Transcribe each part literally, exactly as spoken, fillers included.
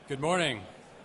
Good morning.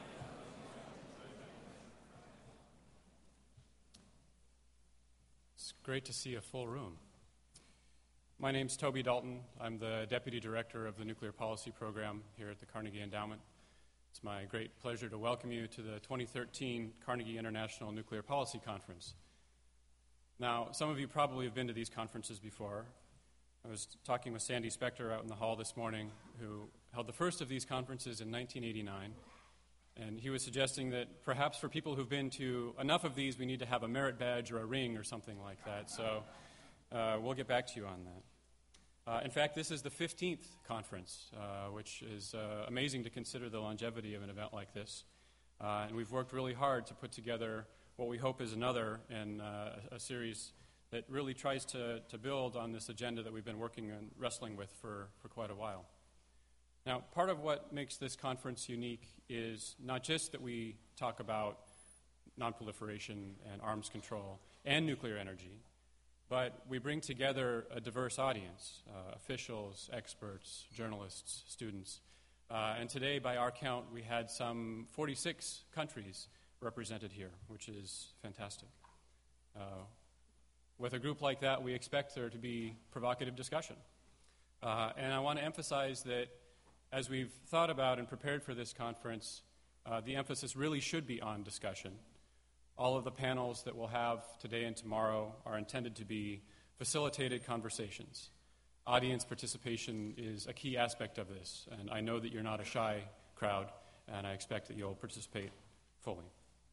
It's great to see a full room. My name's Toby Dalton. I'm the Deputy Director of the Nuclear Policy Program here at the Carnegie Endowment. It's my great pleasure to welcome you to the twenty thirteen Carnegie International Nuclear Policy Conference. Now, some of you probably have been to these conferences before. I was talking with Sandy Spector out in the hall this morning, who held the first of these conferences in nineteen eighty-nine. And he was suggesting that perhaps for people who've been to enough of these, we need to have a merit badge or a ring or something like that. So uh, we'll get back to you on that. Uh, in fact, this is the fifteenth conference, uh, which is uh, amazing to consider the longevity of an event like this. Uh, and we've worked really hard to put together what we hope is another in uh, a series that really tries to, to build on this agenda that we've been working and wrestling with for, for quite a while. Now, part of what makes this conference unique is not just that we talk about nonproliferation and arms control and nuclear energy, but we bring together a diverse audience, uh, officials, experts, journalists, students. Uh, and today, by our count, we had some forty-six countries represented here, which is fantastic. Uh, with a group like that, we expect there to be provocative discussion. Uh, and I want to emphasize that as we've thought about and prepared for this conference, uh, the emphasis really should be on discussion. All of the panels that we'll have today and tomorrow are intended to be facilitated conversations. Audience participation is a key aspect of this, and I know that you're not a shy crowd, and I expect that you'll participate fully.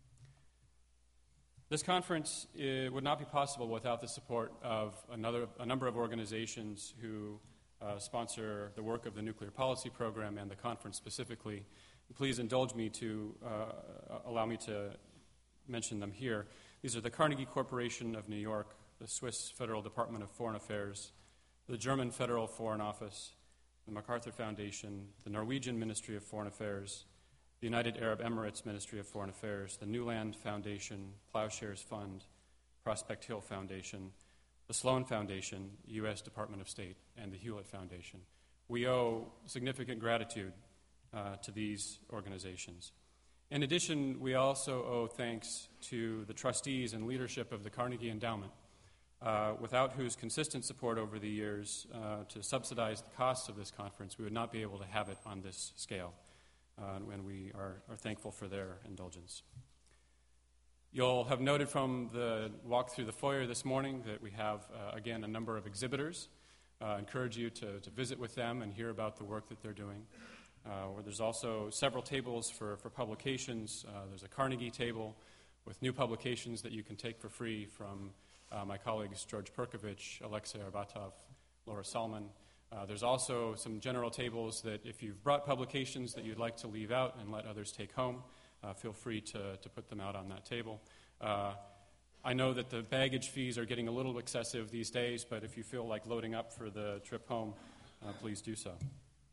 This conference uh, would not be possible without the support of another, a number of organizations who Uh, sponsor the work of the Nuclear Policy Program and the conference specifically. Please indulge me to uh, allow me to mention them here. These are the Carnegie Corporation of New York, the Swiss Federal Department of Foreign Affairs, the German Federal Foreign Office, the MacArthur Foundation, the Norwegian Ministry of Foreign Affairs, the United Arab Emirates Ministry of Foreign Affairs, the Newland Foundation, Plowshares Fund, Prospect Hill Foundation, the Sloan Foundation, U S Department of State, and the Hewlett Foundation. We owe significant gratitude uh, to these organizations. In addition, we also owe thanks to the trustees and leadership of the Carnegie Endowment, uh, without whose consistent support over the years uh, to subsidize the costs of this conference, we would not be able to have it on this scale, uh, and we are, are thankful for their indulgence. You'll have noted from the walk through the foyer this morning that we have, uh, again, a number of exhibitors. I uh, encourage you to, to visit with them and hear about the work that they're doing. Uh, where there's also several tables for, for publications. Uh, there's a Carnegie table with new publications that you can take for free from uh, my colleagues George Perkovich, Alexei Arbatov, Laura Salman. Uh, there's also some general tables that if you've brought publications that you'd like to leave out and let others take home, Uh, feel free to, to put them out on that table. Uh, I know that the baggage fees are getting a little excessive these days, but if you feel like loading up for the trip home, uh, please do so.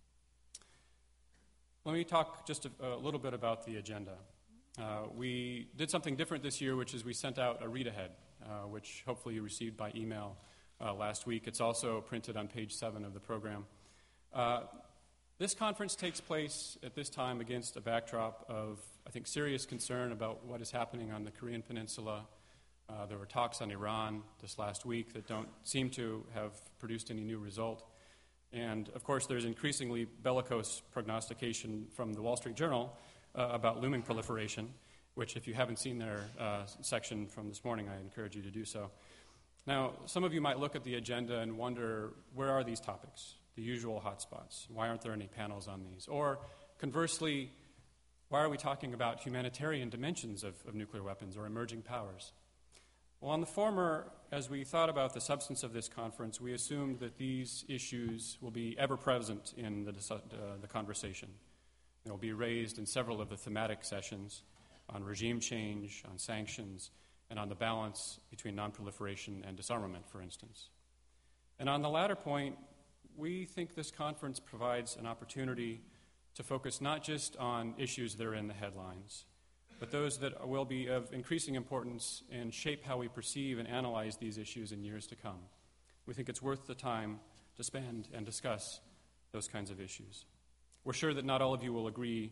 Let me talk just a, a little bit about the agenda. Uh, we did something different this year, which is we sent out a read-ahead, uh, which hopefully you received by email uh, last week. It's also printed on page seven of the program. Uh, This conference takes place at this time against a backdrop of, I think, serious concern about what is happening on the Korean Peninsula. Uh, there were talks on Iran this last week that don't seem to have produced any new result. And, of course, there's increasingly bellicose prognostication from the Wall Street Journal uh, about looming proliferation, which, if you haven't seen their uh, section from this morning, I encourage you to do so. Now, some of you might look at the agenda and wonder, where are these topics? The usual hotspots. Why aren't there any panels on these? Or conversely, why are we talking about humanitarian dimensions of, of nuclear weapons or emerging powers? Well, on the former, as we thought about the substance of this conference, we assumed that these issues will be ever present in the, uh, the conversation. They will be raised in several of the thematic sessions on regime change, on sanctions, and on the balance between nonproliferation and disarmament, for instance. And on the latter point, we think this conference provides an opportunity to focus not just on issues that are in the headlines, but those that will be of increasing importance and shape how we perceive and analyze these issues in years to come. We think it's worth the time to spend and discuss those kinds of issues. We're sure that not all of you will agree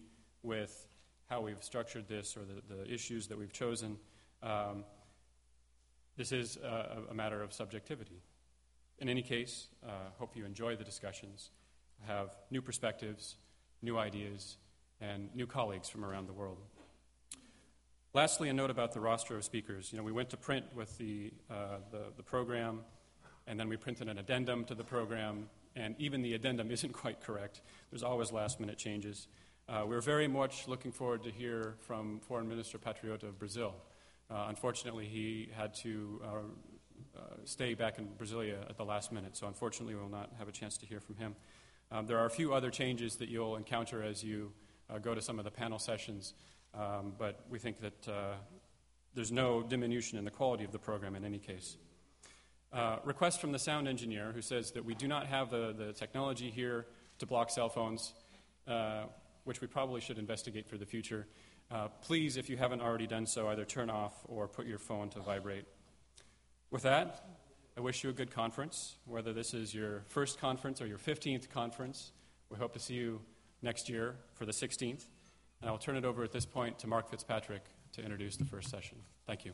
with how we've structured this or the, the issues that we've chosen. Um, this is a, a matter of subjectivity. In any case, uh, hope you enjoy the discussions, have new perspectives, new ideas, and new colleagues from around the world. Lastly, a note about the roster of speakers. You know, we went to print with the, uh, the, the program, and then we printed an addendum to the program, and even the addendum isn't quite correct. There's always last-minute changes. Uh, we're very much looking forward to hear from Foreign Minister Patriota of Brazil. Uh, unfortunately, he had to uh, uh, stay back in Brasilia at the last minute, so unfortunately we will not have a chance to hear from him. Um, there are a few other changes that you'll encounter as you uh, go to some of the panel sessions, um, but we think that uh, there's no diminution in the quality of the program in any case. Uh, request from the sound engineer who says that we do not have the, the technology here to block cell phones, uh, which we probably should investigate for the future. Uh, please, if you haven't already done so, either turn off or put your phone to vibrate. With that, I wish you a good conference, whether this is your first conference or your fifteenth conference. We hope to see you next year for the sixteenth. And I'll turn it over at this point to Mark Fitzpatrick to introduce the first session. Thank you.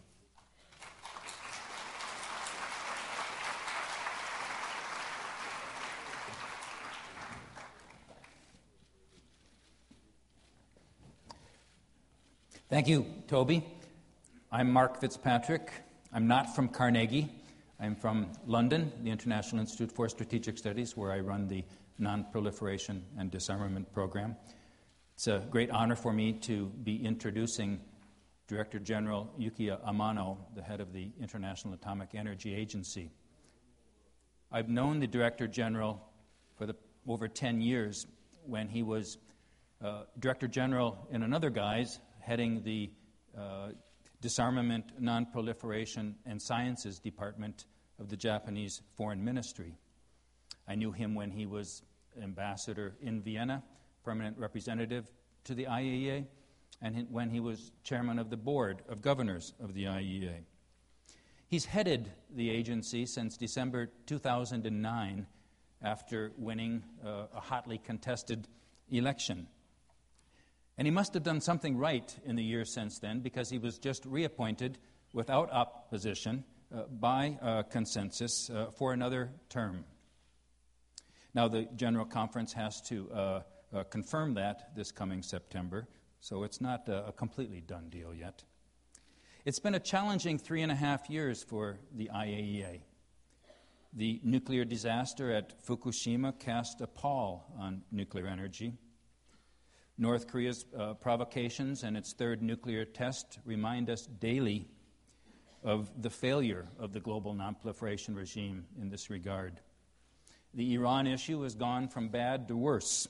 Thank you, Toby. I'm Mark Fitzpatrick. I'm not from Carnegie. I'm from London, the International Institute for Strategic Studies, where I run the Non-Proliferation and Disarmament Program. It's a great honor for me to be introducing Director General Yukiya Amano, the head of the International Atomic Energy Agency. I've known the Director General for the, over ten years when he was uh, Director General in another guise, heading the uh, Disarmament, Non-Proliferation, and Sciences Department of the Japanese Foreign Ministry. I knew him when he was ambassador in Vienna, permanent representative to the I A E A, and when he was chairman of the board of governors of the I A E A. He's headed the agency since December two thousand nine after winning uh, a hotly contested election. And he must have done something right in the years since then, because he was just reappointed without opposition uh, by uh, consensus uh, for another term. Now, the General Conference has to uh, uh, confirm that this coming September, so it's not uh, a completely done deal yet. It's been a challenging three and a half years for the I A E A. The nuclear disaster at Fukushima cast a pall on nuclear energy. North Korea's uh, provocations and its third nuclear test remind us daily of the failure of the global nonproliferation regime in this regard. The Iran issue has gone from bad to worse.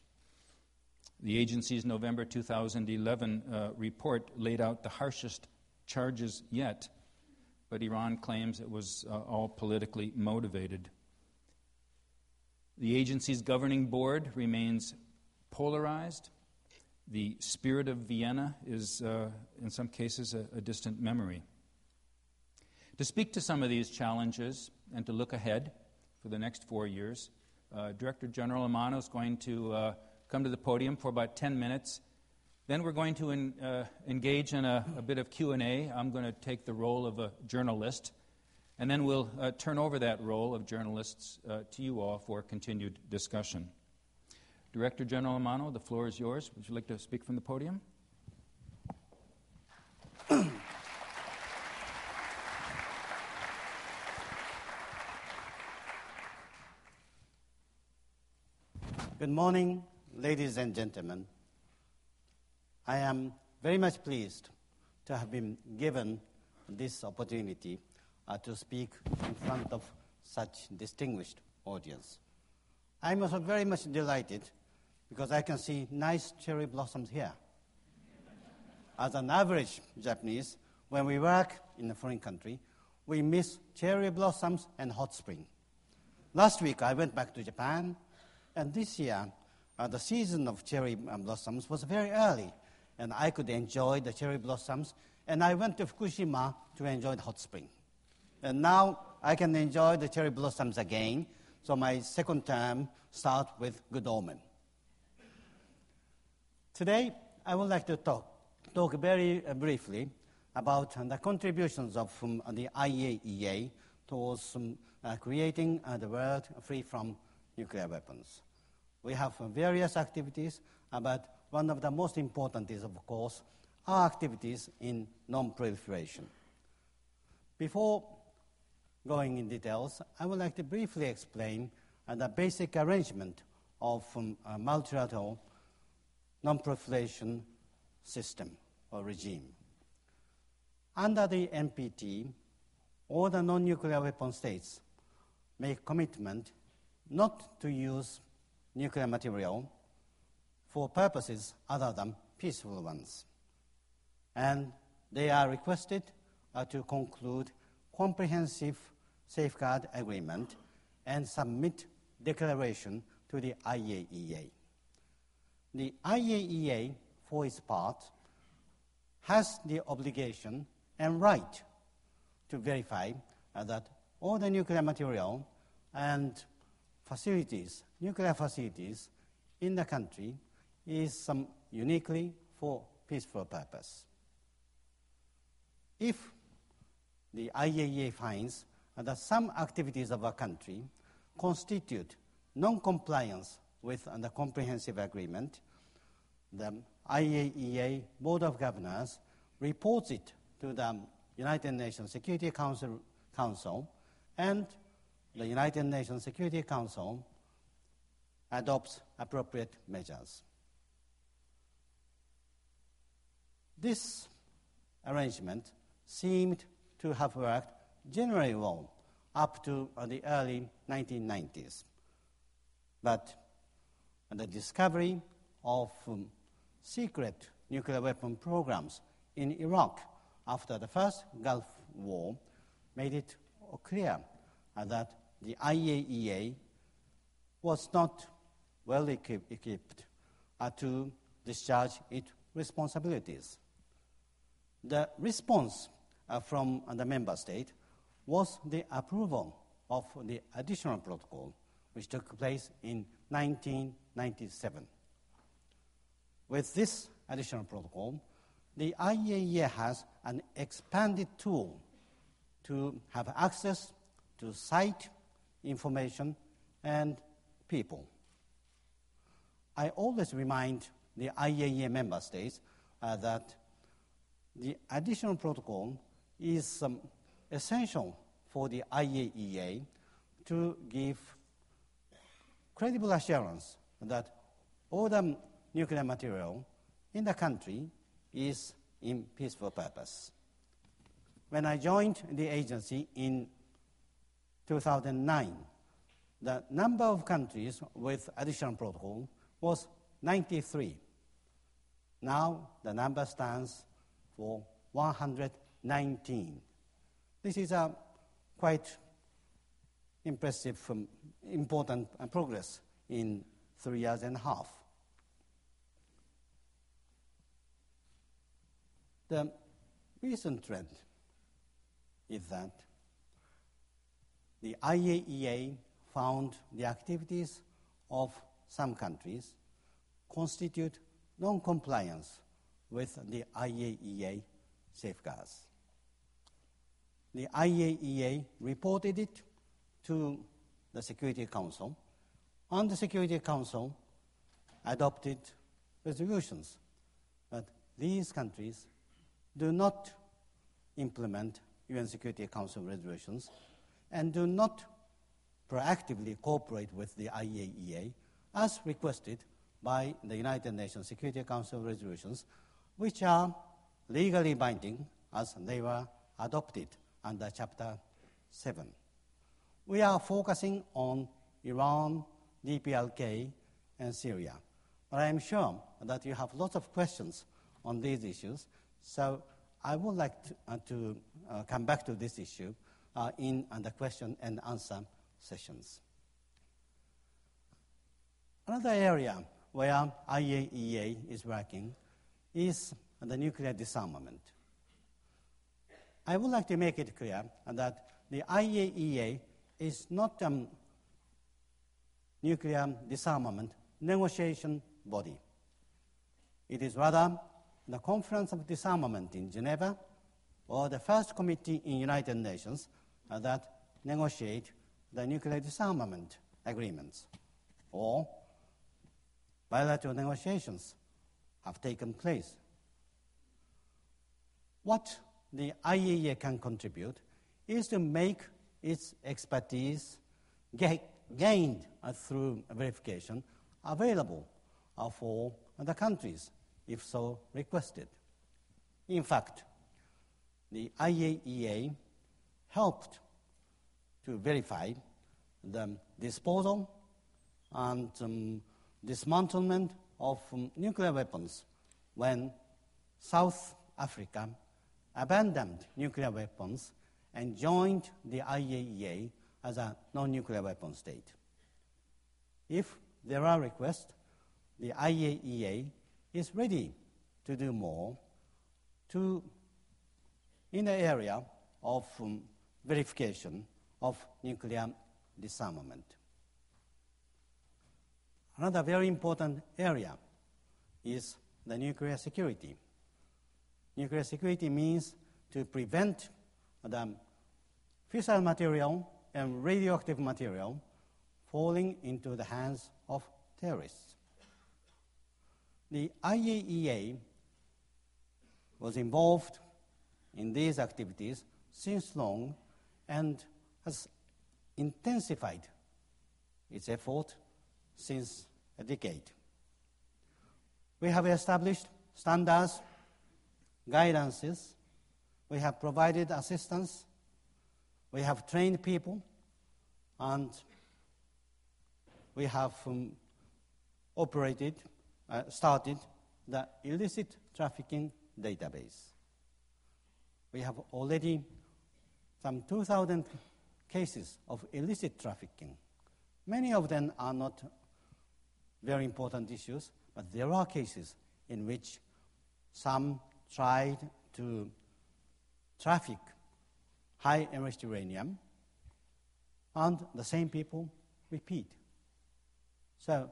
The agency's November two thousand eleven uh, report laid out the harshest charges yet, but Iran claims it was uh, all politically motivated. The agency's governing board remains polarized. The spirit of Vienna is, uh, in some cases, a, a distant memory. To speak to some of these challenges and to look ahead for the next four years, uh, Director General Amano is going to uh, come to the podium for about ten minutes. Then we're going to in, uh, engage in a, a bit of Q and A. I'm going to take the role of a journalist, and then we'll uh, turn over that role of journalists uh, to you all for continued discussion. Director General Amano, the floor is yours. Would you like to speak from the podium? Good morning, ladies and gentlemen. I am very much pleased to have been given this opportunity uh, to speak in front of such distinguished audience. I'm also very much delighted because I can see nice cherry blossoms here. As an average Japanese, when we work in a foreign country, we miss cherry blossoms and hot spring. Last week, I went back to Japan, and this year, uh, the season of cherry blossoms was very early, and I could enjoy the cherry blossoms, and I went to Fukushima to enjoy the hot spring. And now I can enjoy the cherry blossoms again, so my second term starts with good omen. Today, I would like to talk, talk very uh, briefly about uh, the contributions of um, the I A E A towards um, uh, creating uh, the world free from nuclear weapons. We have uh, various activities, uh, but one of the most important is, of course, our activities in non-proliferation. Before going in details, I would like to briefly explain uh, the basic arrangement of um, a multilateral non-proliferation system or regime. Under the N P T, all the non-nuclear weapon states make commitment not to use nuclear material for purposes other than peaceful ones. And they are requested uh, to conclude comprehensive safeguard agreement and submit declaration to the I A E A. The I A E A, for its part, has the obligation and right to verify uh, that all the nuclear material and facilities, nuclear facilities in the country is um, uniquely for peaceful purpose. If the I A E A finds uh, that some activities of a country constitute non-compliance with uh, the comprehensive agreement, the I A E A Board of Governors reports it to the United Nations Security Council, Council and the United Nations Security Council adopts appropriate measures. This arrangement seemed to have worked generally well up to uh, the early nineteen nineties. But the discovery of um, secret nuclear weapon programs in Iraq after the first Gulf War made it clear uh, that the I A E A was not well equip- equipped uh, to discharge its responsibilities. The response uh, from uh, the member state was the approval of the additional protocol, which took place in nineteen ninety-seven. With this additional protocol, the I A E A has an expanded tool to have access to site, information, and people. I always remind the I A E A member states uh, that the additional protocol is um, essential for the I A E A to give credible assurance that all the nuclear material in the country is in peaceful purpose. When I joined the agency in two thousand nine, the number of countries with additional protocol was ninety-three. Now the number stands for one hundred nineteen. This is a quite impressive, um, important uh, progress in three years and a half. The recent trend is that the I A E A found the activities of some countries constitute non-compliance with the I A E A safeguards. The I A E A reported it to the Security Council, and the Security Council adopted resolutions. But these countries do not implement U N Security Council resolutions and do not proactively cooperate with the I A E A as requested by the United Nations Security Council resolutions, which are legally binding as they were adopted under Chapter seven. We are focusing on Iran, D P L K, and Syria. But I am sure that you have lots of questions on these issues, so I would like to, uh, to uh, come back to this issue uh, in uh, the question and answer sessions. Another area where I A E A is working is the nuclear disarmament. I would like to make it clear that the I A E A is not a um, nuclear disarmament negotiation body. It is rather the Conference of Disarmament in Geneva or the first committee in United Nations uh, that negotiate the nuclear disarmament agreements, or bilateral negotiations have taken place. What the I A E A can contribute is to make its expertise ga- gained uh, through verification available uh, for the countries, if so requested. In fact, the I A E A helped to verify the disposal and um, dismantlement of um, nuclear weapons when South Africa abandoned nuclear weapons and joined the I A E A as a non-nuclear weapon state. If there are requests, the I A E A is ready to do more to, in the area of um, verification of nuclear disarmament. Another very important area is the nuclear security. Nuclear security means to prevent the fissile material and radioactive material falling into the hands of terrorists. The I A E A was involved in these activities since long and has intensified its effort since a decade. We have established standards, guidances, we have provided assistance, we have trained people, and we have um, operated, uh, started the illicit trafficking database. We have already some two thousand cases of illicit trafficking. Many of them are not very important issues, but there are cases in which some tried to traffic high-enriched uranium, and the same people repeat. So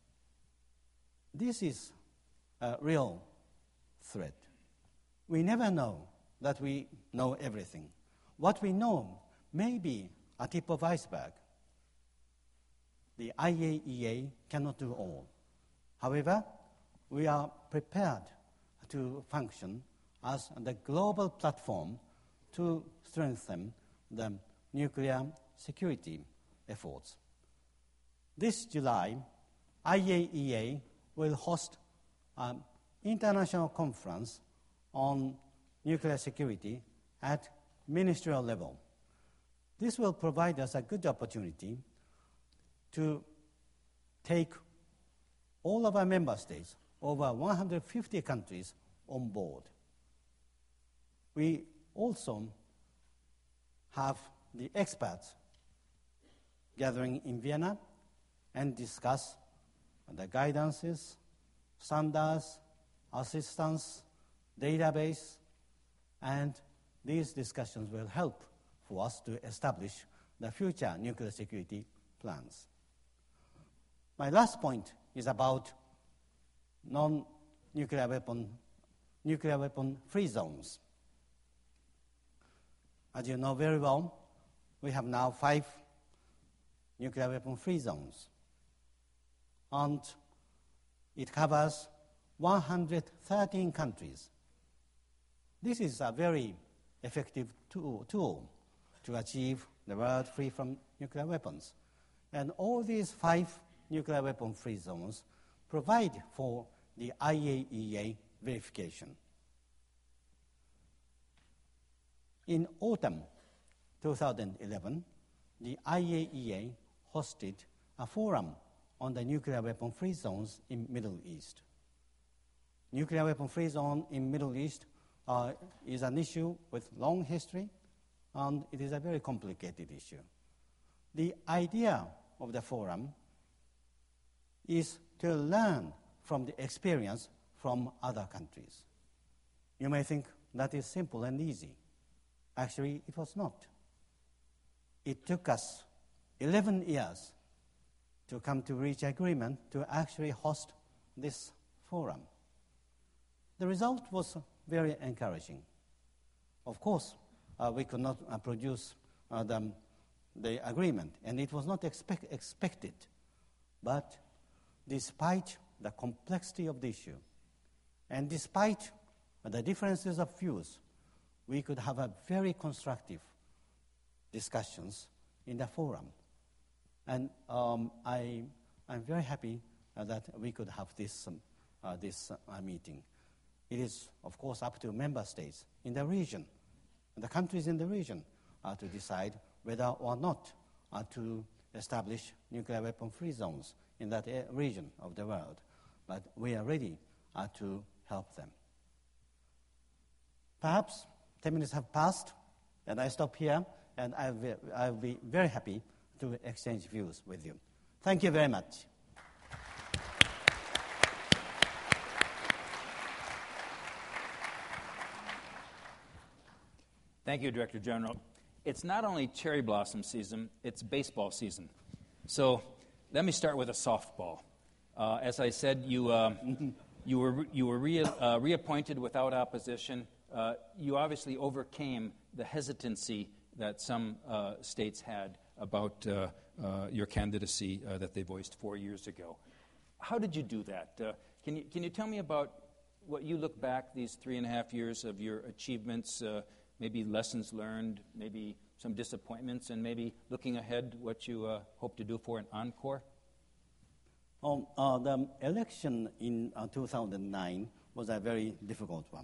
this is a real threat. We never know that we know everything. What we know may be a tip of iceberg. The I A E A cannot do all. However, we are prepared to function as the global platform to strengthen the nuclear security efforts. This July, I A E A will host an international conference on nuclear security at ministerial level. This will provide us a good opportunity to take all of our member states, over one hundred fifty countries, on board. We also have the experts gathering in Vienna and discuss the guidances, standards, assistance, database, and these discussions will help for us to establish the future nuclear security plans. My last point is about non-nuclear weapon, nuclear weapon-free zones. As you know very well, we have now five nuclear weapon-free zones, and it covers one hundred thirteen countries. This is a very effective tool, tool to achieve the world free from nuclear weapons. And all these five nuclear weapon-free zones provide for the I A E A verification. In autumn two thousand eleven, the I A E A hosted a forum on the nuclear weapon-free zones in Middle East. Nuclear weapon-free zone in Middle East uh, is an issue with long history, and it is a very complicated issue. The idea of the forum is to learn from the experience from other countries. You may think that is simple and easy. Actually, it was not. It took us eleven years to come to reach agreement to actually host this forum. The result was very encouraging. Of course, uh, we could not uh, produce uh, the, the agreement, and it was not expect, expected. But despite the complexity of the issue, and despite the differences of views, we could have a very constructive discussions in the forum. And um, I, I'm very happy uh, that we could have this, um, uh, this uh, meeting. It is, of course, up to member states in the region, the countries in the region, uh, to decide whether or not uh, to establish nuclear weapon-free zones in that uh, region of the world. But we are ready uh, to help them. Perhaps ten minutes have passed, and I stop here, and I'll be, I'll be very happy to exchange views with you. Thank you very much. Thank you, Director General. It's not only cherry blossom season, it's baseball season. So let me start with a softball. Uh, as I said, you, uh, you were, you were re- uh, reappointed without opposition. Uh, you obviously overcame the hesitancy that some uh, states had about uh, uh, your candidacy uh, that they voiced four years ago. How did you do that? Uh, can you, can you tell me about what you look back these three and a half years of your achievements, uh, maybe lessons learned, maybe some disappointments, and maybe looking ahead what you uh, hope to do for an encore? Um, uh, the election in uh, two thousand nine was a very difficult one.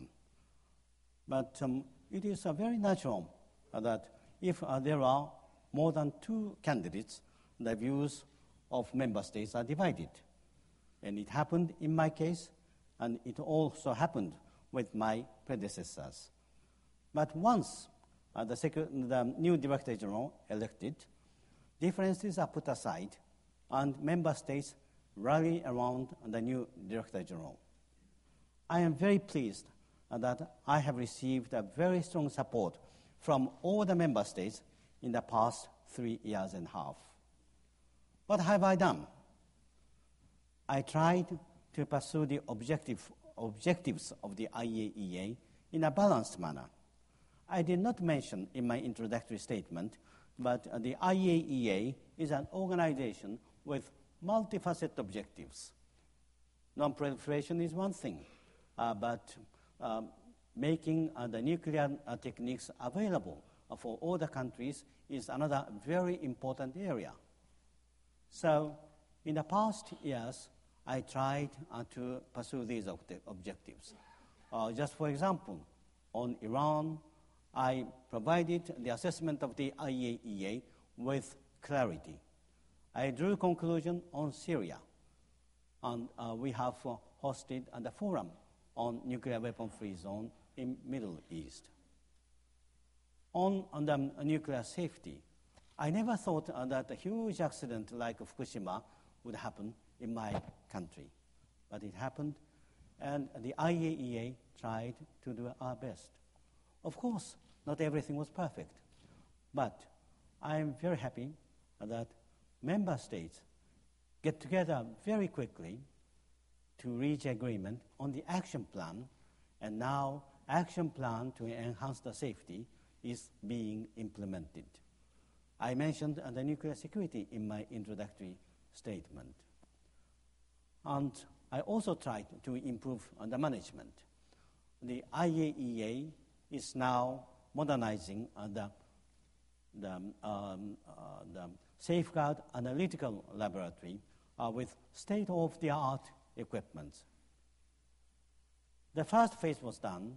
But um, it is uh, very natural uh, that if uh, there are more than two candidates, the views of member states are divided. And it happened in my case, and it also happened with my predecessors. But once uh, the, sec- the new Director General elected, differences are put aside, and member states rally around the new Director General. I am very pleased uh, that I have received a very strong support from all the member states in the past three years and a half. What have I done? I tried to pursue the objective, objectives of the I A E A in a balanced manner. I did not mention in my introductory statement, but uh, the I A E A is an organization with multifaceted objectives. Non-proliferation is one thing, uh, but um, making uh, the nuclear uh, techniques available uh, for all the countries is another very important area. So in the past years, I tried uh, to pursue these ob- objectives. Uh, just for example, on Iran, I provided the assessment of the I A E A with clarity. I drew conclusion on Syria, and uh, we have uh, hosted uh, the forum on nuclear weapon-free zone in Middle East. On, on the um, nuclear safety, I never thought uh, that a huge accident like Fukushima would happen in my country, but it happened, and the I A E A tried to do our best. Of course, not everything was perfect, but I am very happy that member states get together very quickly to reach agreement on the action plan, and now action plan to enhance the safety is being implemented. I mentioned uh, the nuclear security in my introductory statement. And I also tried to improve uh, the management. The I A E A is now modernizing uh, the, the, um, uh, the Safeguard Analytical Laboratory uh, with state-of-the-art equipment. The first phase was done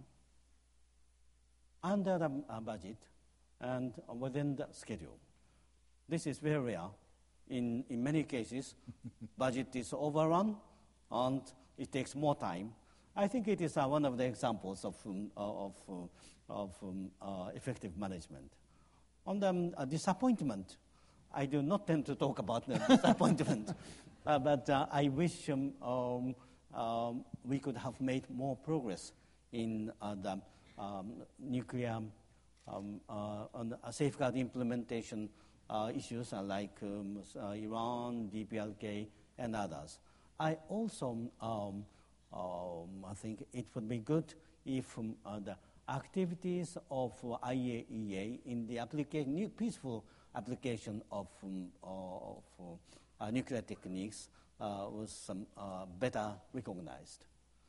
under the uh, budget and within the schedule. This is very rare. In, in many cases, budget is overrun and it takes more time. I think it is uh, one of the examples of, um, of, uh, of um, uh, effective management. On the um, uh, disappointment, I do not tend to talk about the disappointment, uh, but uh, I wish um, um, um, we could have made more progress in uh, the um, nuclear um, uh, on uh, safeguard implementation uh, issues uh, like um, uh, Iran, D P L K, and others. I also um, um, I think it would be good if um, uh, the activities of uh, I A E A in the application, peaceful application of, um, of uh, nuclear techniques uh, was um, uh, better recognized.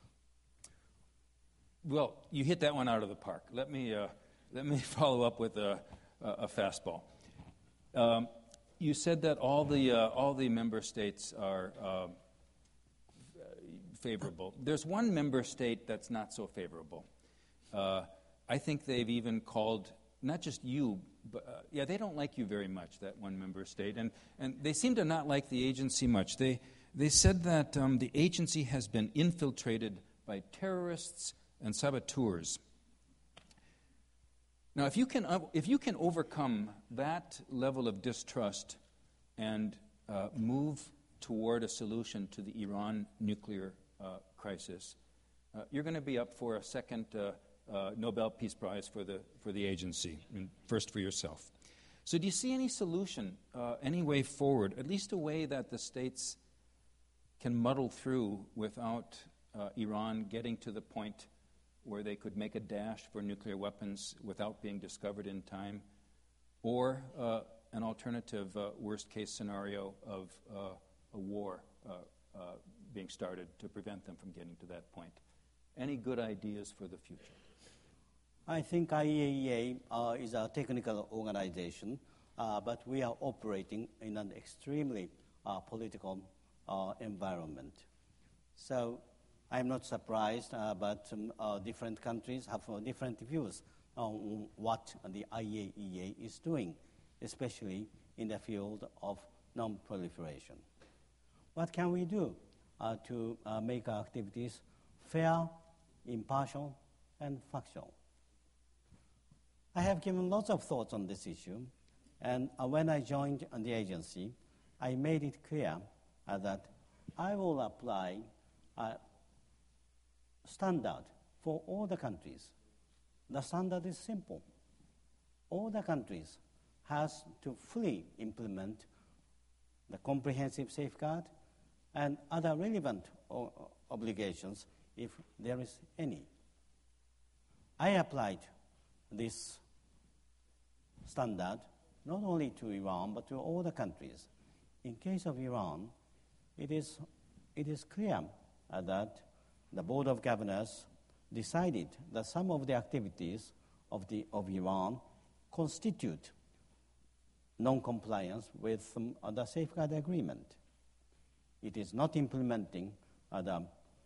Well, you hit that one out of the park. Let me uh, let me follow up with a, a fastball. Um, you said that all the uh, all the member states are uh, favorable. There's one member state that's not so favorable. Uh, I think they've even called not just you, but uh, yeah, they don't like you very much. That one member state, and and they seem to not like the agency much. They they said that um, the agency has been infiltrated by terrorists and saboteurs. Now, if you can, uh, if you can overcome that level of distrust and uh, move toward a solution to the Iran nuclear uh, crisis, uh, you're going to be up for a second uh, uh, Nobel Peace Prize for the for the agency, and first for yourself. So, do you see any solution, uh, any way forward, at least a way that the states can muddle through without uh, Iran getting to the point where they could make a dash for nuclear weapons without being discovered in time, or uh, an alternative uh, worst-case scenario of uh, a war uh, uh, being started to prevent them from getting to that point? Any good ideas for the future? I think I A E A uh, is a technical organization, uh, but we are operating in an extremely uh, political uh, environment. So I'm not surprised, uh, but um, uh, different countries have uh, different views on what the I A E A is doing, especially in the field of non-proliferation. What can we do uh, to uh, make our activities fair, impartial, and factual? I have given lots of thoughts on this issue, and uh, when I joined the agency, I made it clear uh, that I will apply uh, standard for all the countries. The standard is simple. All the countries has to fully implement the comprehensive safeguard and other relevant o- obligations if there is any. I applied this standard not only to Iran but to all the countries. In case of Iran, it is, it is clear uh, that the Board of Governors decided that some of the activities of, the, of Iran constitute non-compliance with um, the safeguard agreement. It is not implementing uh, the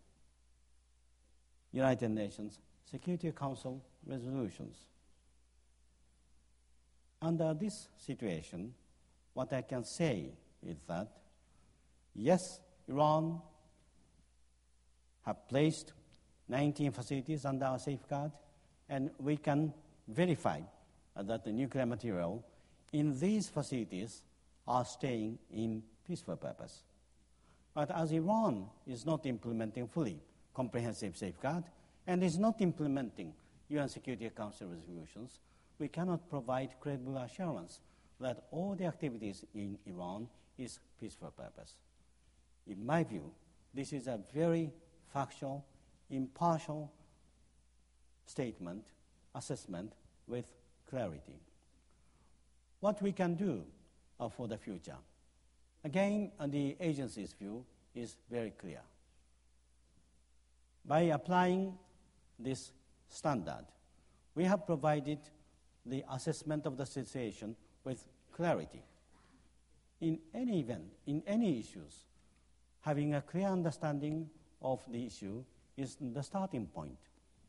United Nations Security Council resolutions. Under this situation, what I can say is that, yes, Iran have placed nineteen facilities under our safeguard, and we can verify uh, that the nuclear material in these facilities are staying in peaceful purpose. But as Iran is not implementing fully comprehensive safeguard and is not implementing U N Security Council resolutions, we cannot provide credible assurance that all the activities in Iran is peaceful purpose. In my view, this is a very factual, impartial statement, assessment with clarity. What we can do uh, for the future? Again, uh, the agency's view is very clear. By applying this standard, we have provided the assessment of the situation with clarity. In any event, in any issues, having a clear understanding of the issue is the starting point.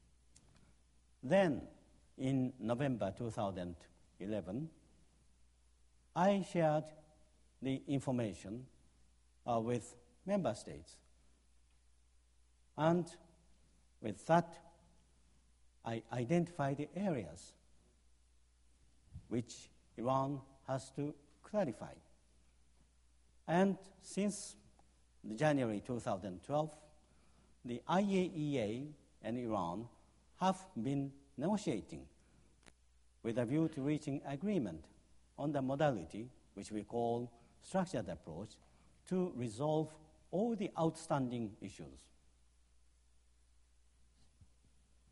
Then, in November two thousand eleven, I shared the information uh, with member states. And with that, I identified the areas which Iran has to clarify. And since January two thousand twelve, the I A E A and Iran have been negotiating with a view to reaching agreement on the modality, which we call structured approach, to resolve all the outstanding issues.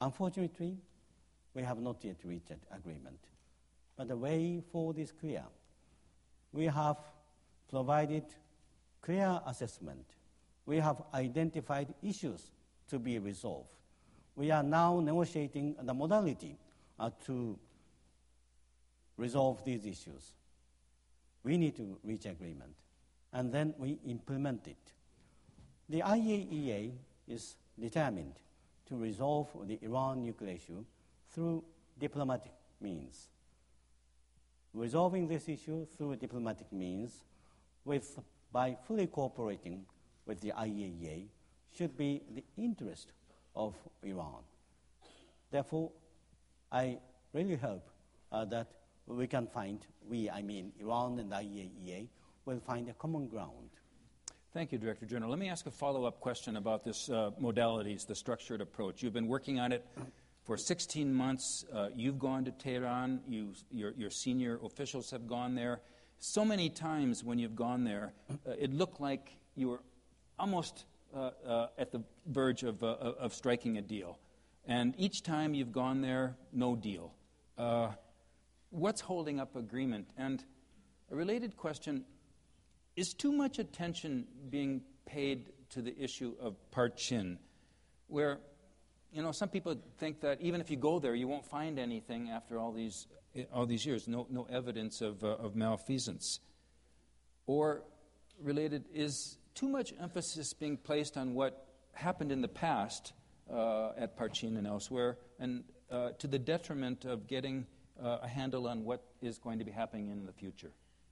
Unfortunately, we have not yet reached an agreement. But the way forward is clear. We have provided clear assessment. We have identified issues to be resolved. We are now negotiating the modality uh, to resolve these issues. We need to reach agreement, and then we implement it. The I A E A is determined to resolve the Iran nuclear issue through diplomatic means. Resolving this issue through diplomatic means with, by fully cooperating with the I A E A should be the interest of Iran. Therefore, I really hope uh, that we can find, we, I mean Iran and I A E A, will find a common ground. Thank you, Director General. Let me ask a follow-up question about this uh, modalities, the structured approach. You've been working on it for sixteen months. Uh, you've gone to Tehran. You, your, your senior officials have gone there. So many times when you've gone there, uh, it looked like you were almost uh, uh, at the verge of, uh, of striking a deal. And each time you've gone there, no deal. Uh, what's holding up agreement? And a related question, is too much attention being paid to the issue of Parchin, where, you know, some people think that even if you go there, you won't find anything after all these all these years, no no evidence of uh, of malfeasance. Or related, is too much emphasis being placed on what happened in the past uh, at Parchin and elsewhere, and uh, to the detriment of getting uh, a handle on what is going to be happening in the future?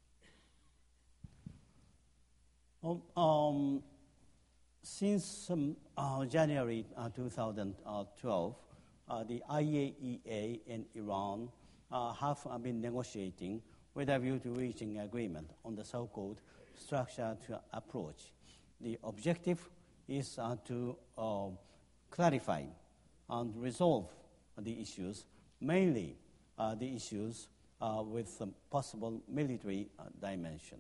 Um, um, since um, uh, January uh, two thousand twelve, uh, the I A E A and Iran uh, have uh, been negotiating with a view to reaching agreement on the so-called structured approach. The objective is uh, to uh, clarify and resolve the issues, mainly uh, the issues uh, with some possible military uh, dimension.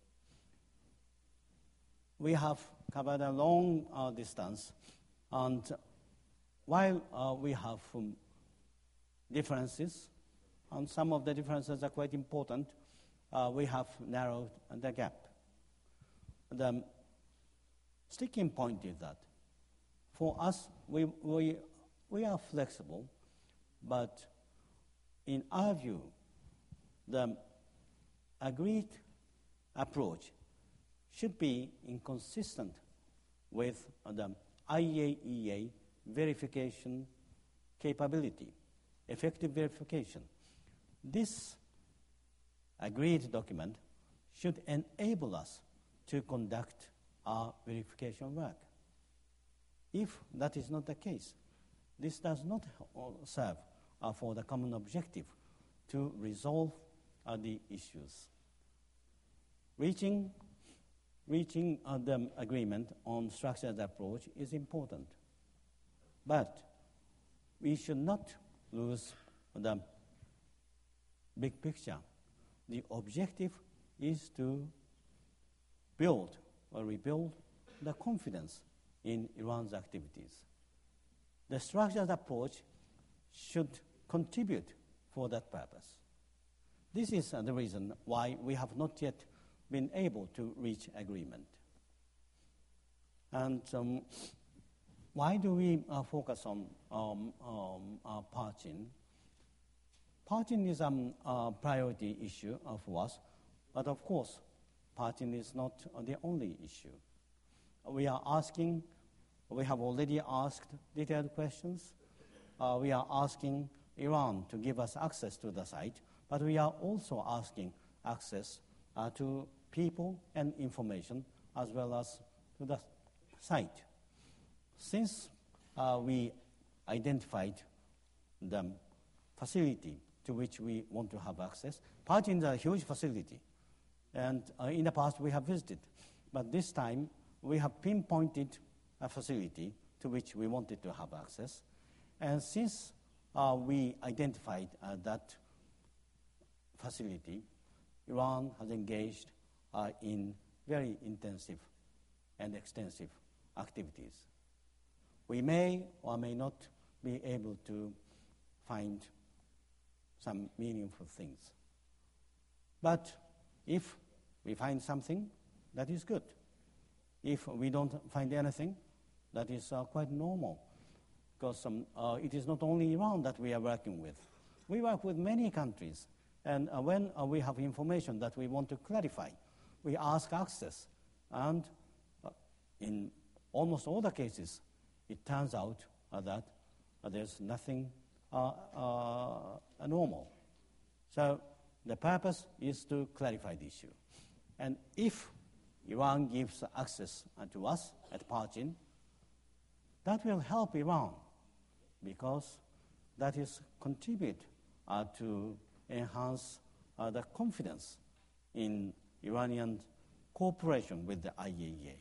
We have covered a long uh, distance, and while uh, we have um, differences, and some of the differences are quite important, uh, we have narrowed the gap. The sticking point is that for us, we, we, we are flexible, but in our view, the agreed approach should be inconsistent with the I A E A verification capability, effective verification. This agreed document should enable us to conduct our verification work. If that is not the case, this does not serve uh, for the common objective to resolve uh, the issues. Reaching Reaching uh, the agreement on structured approach is important. But we should not lose the big picture. The objective is to build or rebuild the confidence in Iran's activities. The structured approach should contribute for that purpose. This is uh, the reason why we have not yet been able to reach agreement. And um, why do we uh, focus on um, um, uh, Parchin? Parchin is a um, uh, priority issue uh, for us, but of course, Parchin is not uh, the only issue. We are asking, we have already asked detailed questions. Uh, we are asking Iran to give us access to the site, but we are also asking access uh, to people and information as well as to the site. Since uh, we identified the facility to which we want to have access, Parchin is a huge facility, and uh, in the past we have visited, but this time we have pinpointed a facility to which we wanted to have access, and since uh, we identified uh, that facility, Iran has engaged uh, in very intensive and extensive activities. We may or may not be able to find some meaningful things. But if we find something, that is good. If we don't find anything, that is uh, quite normal, because um, uh, it is not only Iran that we are working with. We work with many countries, and uh, when uh, we have information that we want to clarify, we ask access, and uh, in almost all the cases, it turns out uh, that uh, there's nothing uh, uh, normal. So the purpose is to clarify the issue. And if Iran gives access uh, to us at Parchin, that will help Iran, because that is contribute uh, to enhance uh, the confidence in Iranian cooperation with the I A E A.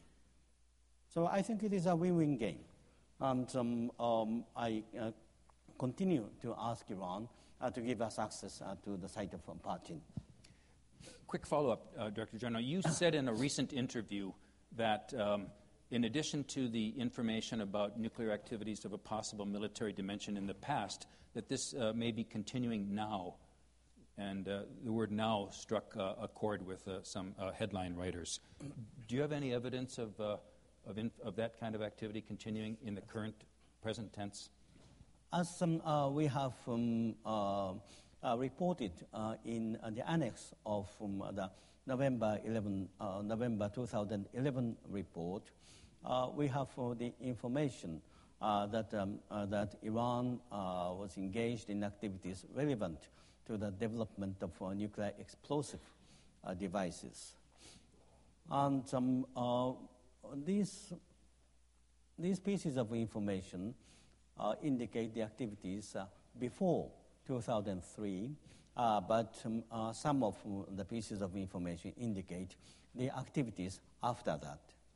So I think it is a win-win game. And um, um, I uh, continue to ask Iran uh, to give us access uh, to the site of um, Parchin. Quick follow-up, uh, Director General. You said in a recent interview that um, in addition to the information about nuclear activities of a possible military dimension in the past, that this uh, may be continuing now. And uh, the word now struck uh, a chord with uh, some uh, headline writers. Do you have any evidence of, uh, of, inf- of that kind of activity continuing in the current, present tense? As um, uh, we have um, uh, uh, reported uh, in uh, the annex of um, the November eleventh, uh, November two thousand eleven report, uh, we have uh, the information uh, that, um, uh, that Iran uh, was engaged in activities relevant to the development of uh, nuclear explosive uh, devices. And um, uh, these, these pieces of information uh, indicate the activities uh, before two thousand three, uh, but um, uh, some of the pieces of information indicate the activities after that.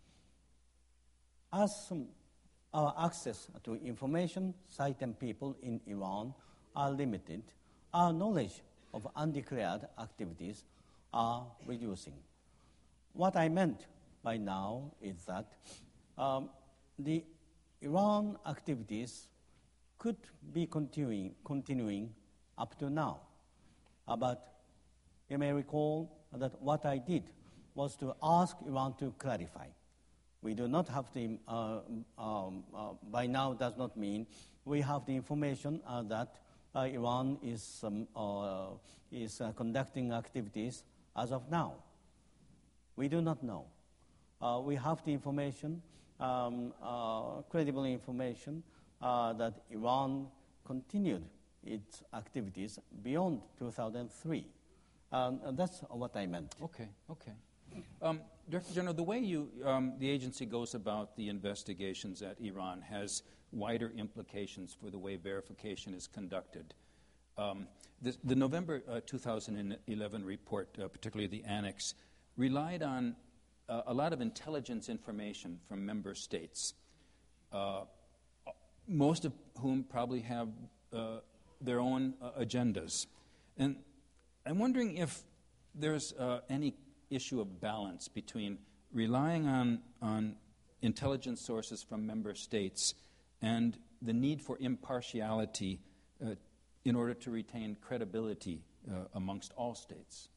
As um, our access to information, site and people in Iran are limited, our knowledge of undeclared activities are reducing. What I meant by now is that um, the Iran activities could be continuing, continuing up to now. Uh, but you may recall that what I did was to ask Iran to clarify. We do not have the, uh, um, uh, by now does not mean we have the information uh, that uh, Iran is, um, uh, is uh, conducting activities as of now. We do not know. Uh, we have the information, um, uh, credible information, uh, that Iran continued its activities beyond two thousand three. Um, and that's what I meant. Okay, okay. Um, Director General, the way you, um, the agency goes about the investigations at Iran has wider implications for the way verification is conducted. Um, the, the November uh, two thousand eleven report, uh, particularly the annex, relied on uh, a lot of intelligence information from member states, uh, most of whom probably have uh, their own uh, agendas. And I'm wondering if there's uh, any issue of balance between relying on, on intelligence sources from member states and the need for impartiality uh, in order to retain credibility uh, amongst all states.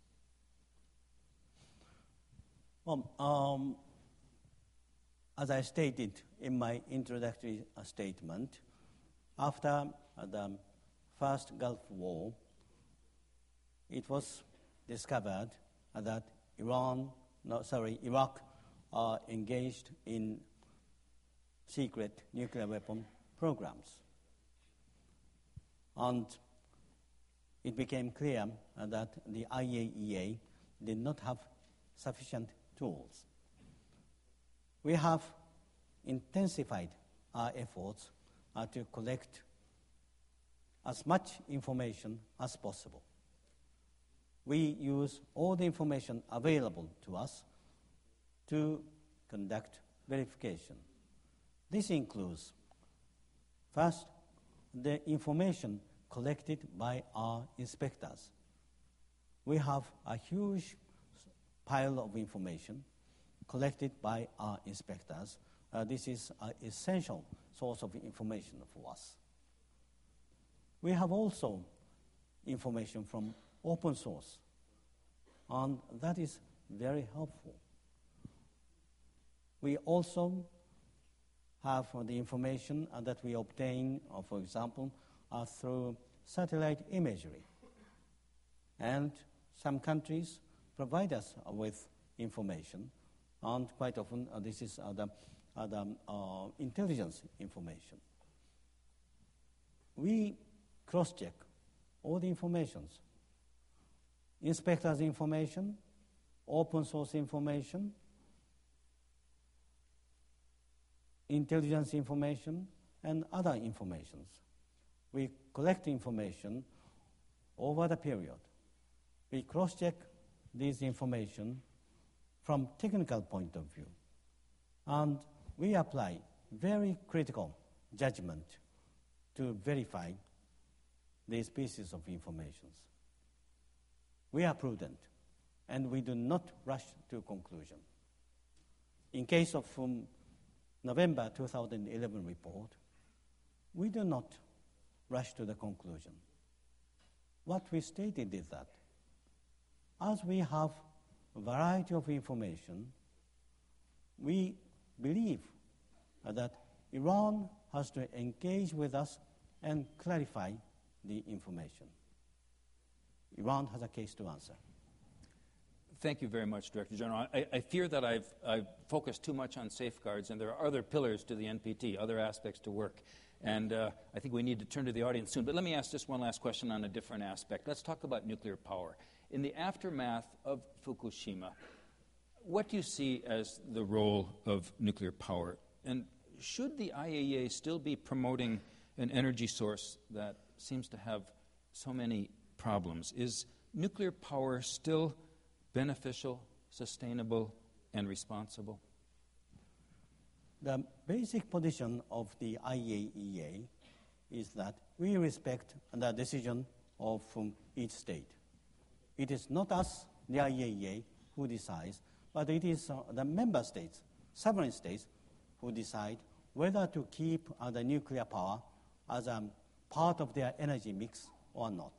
Well, um, as I stated in my introductory uh, statement, after uh, the first Gulf War, it was discovered uh, that Iran, no, sorry, Iraq uh, engaged in secret nuclear weapon programs. And it became clear uh, that the I A E A did not have sufficient tools. We have intensified our efforts uh, to collect as much information as possible. We use all the information available to us to conduct verification. This includes, first, the information collected by our inspectors. We have a huge pile of information collected by our inspectors. Uh, this is an essential source of information for us. We have also information from open source, and that is very helpful. We also have uh, the information uh, that we obtain, uh, for example, uh, through satellite imagery. And some countries provide us uh, with information, and quite often uh, this is uh, the, uh, the uh, intelligence information. We cross-check all the informations. Inspectors' information, open source information, intelligence information, and other informations. We collect information over the period. We cross-check this information from technical point of view, and we apply very critical judgment to verify these pieces of information. We are prudent, and we do not rush to conclusion. In case of um, November two thousand eleven report, we do not rush to the conclusion. What we stated is that as we have a variety of information, we believe that Iran has to engage with us and clarify the information. Iran has a case to answer. Thank you very much, Director General. I, I fear that I've, I've focused too much on safeguards, and there are other pillars to the N P T, other aspects to work. And uh, I think we need to turn to the audience soon. But let me ask just one last question on a different aspect. Let's talk about nuclear power. In the aftermath of Fukushima, what do you see as the role of nuclear power? And should the I A E A still be promoting an energy source that seems to have so many problems? Is nuclear power still beneficial, sustainable, and responsible? The basic position of the I A E A is that we respect the decision of um, each state. It is not us, the I A E A, who decides, but it is uh, the member states, sovereign states, who decide whether to keep uh, the nuclear power as a part of their energy mix or not.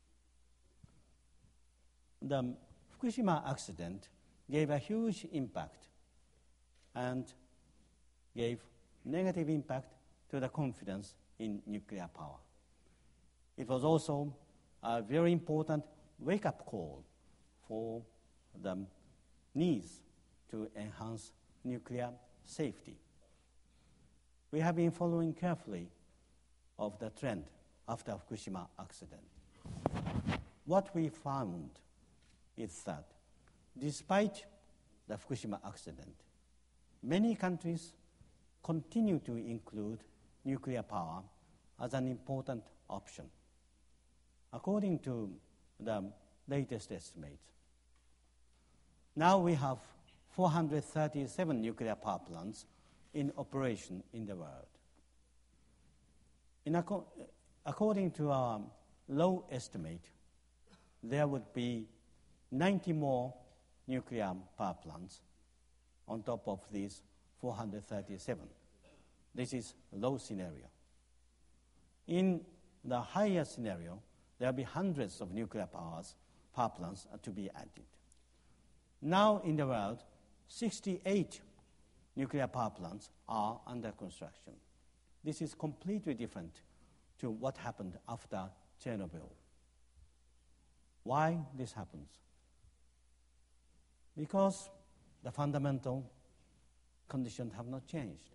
The Fukushima accident gave a huge impact and gave negative impact to the confidence in nuclear power. It was also a very important wake-up call for the needs to enhance nuclear safety. We have been following carefully of the trend after Fukushima accident. What we found is that despite the Fukushima accident, many countries continue to include nuclear power as an important option. According to the latest estimates, now we have four hundred thirty-seven nuclear power plants in operation in the world. In ac- according to our low estimate, there would be ninety more nuclear power plants on top of these four hundred thirty-seven. This is a low scenario. In the higher scenario, there will be hundreds of nuclear powers, power plants to be added. Now in the world, sixty-eight nuclear power plants are under construction. This is completely different to what happened after Chernobyl. Why this happens? Because the fundamental conditions have not changed.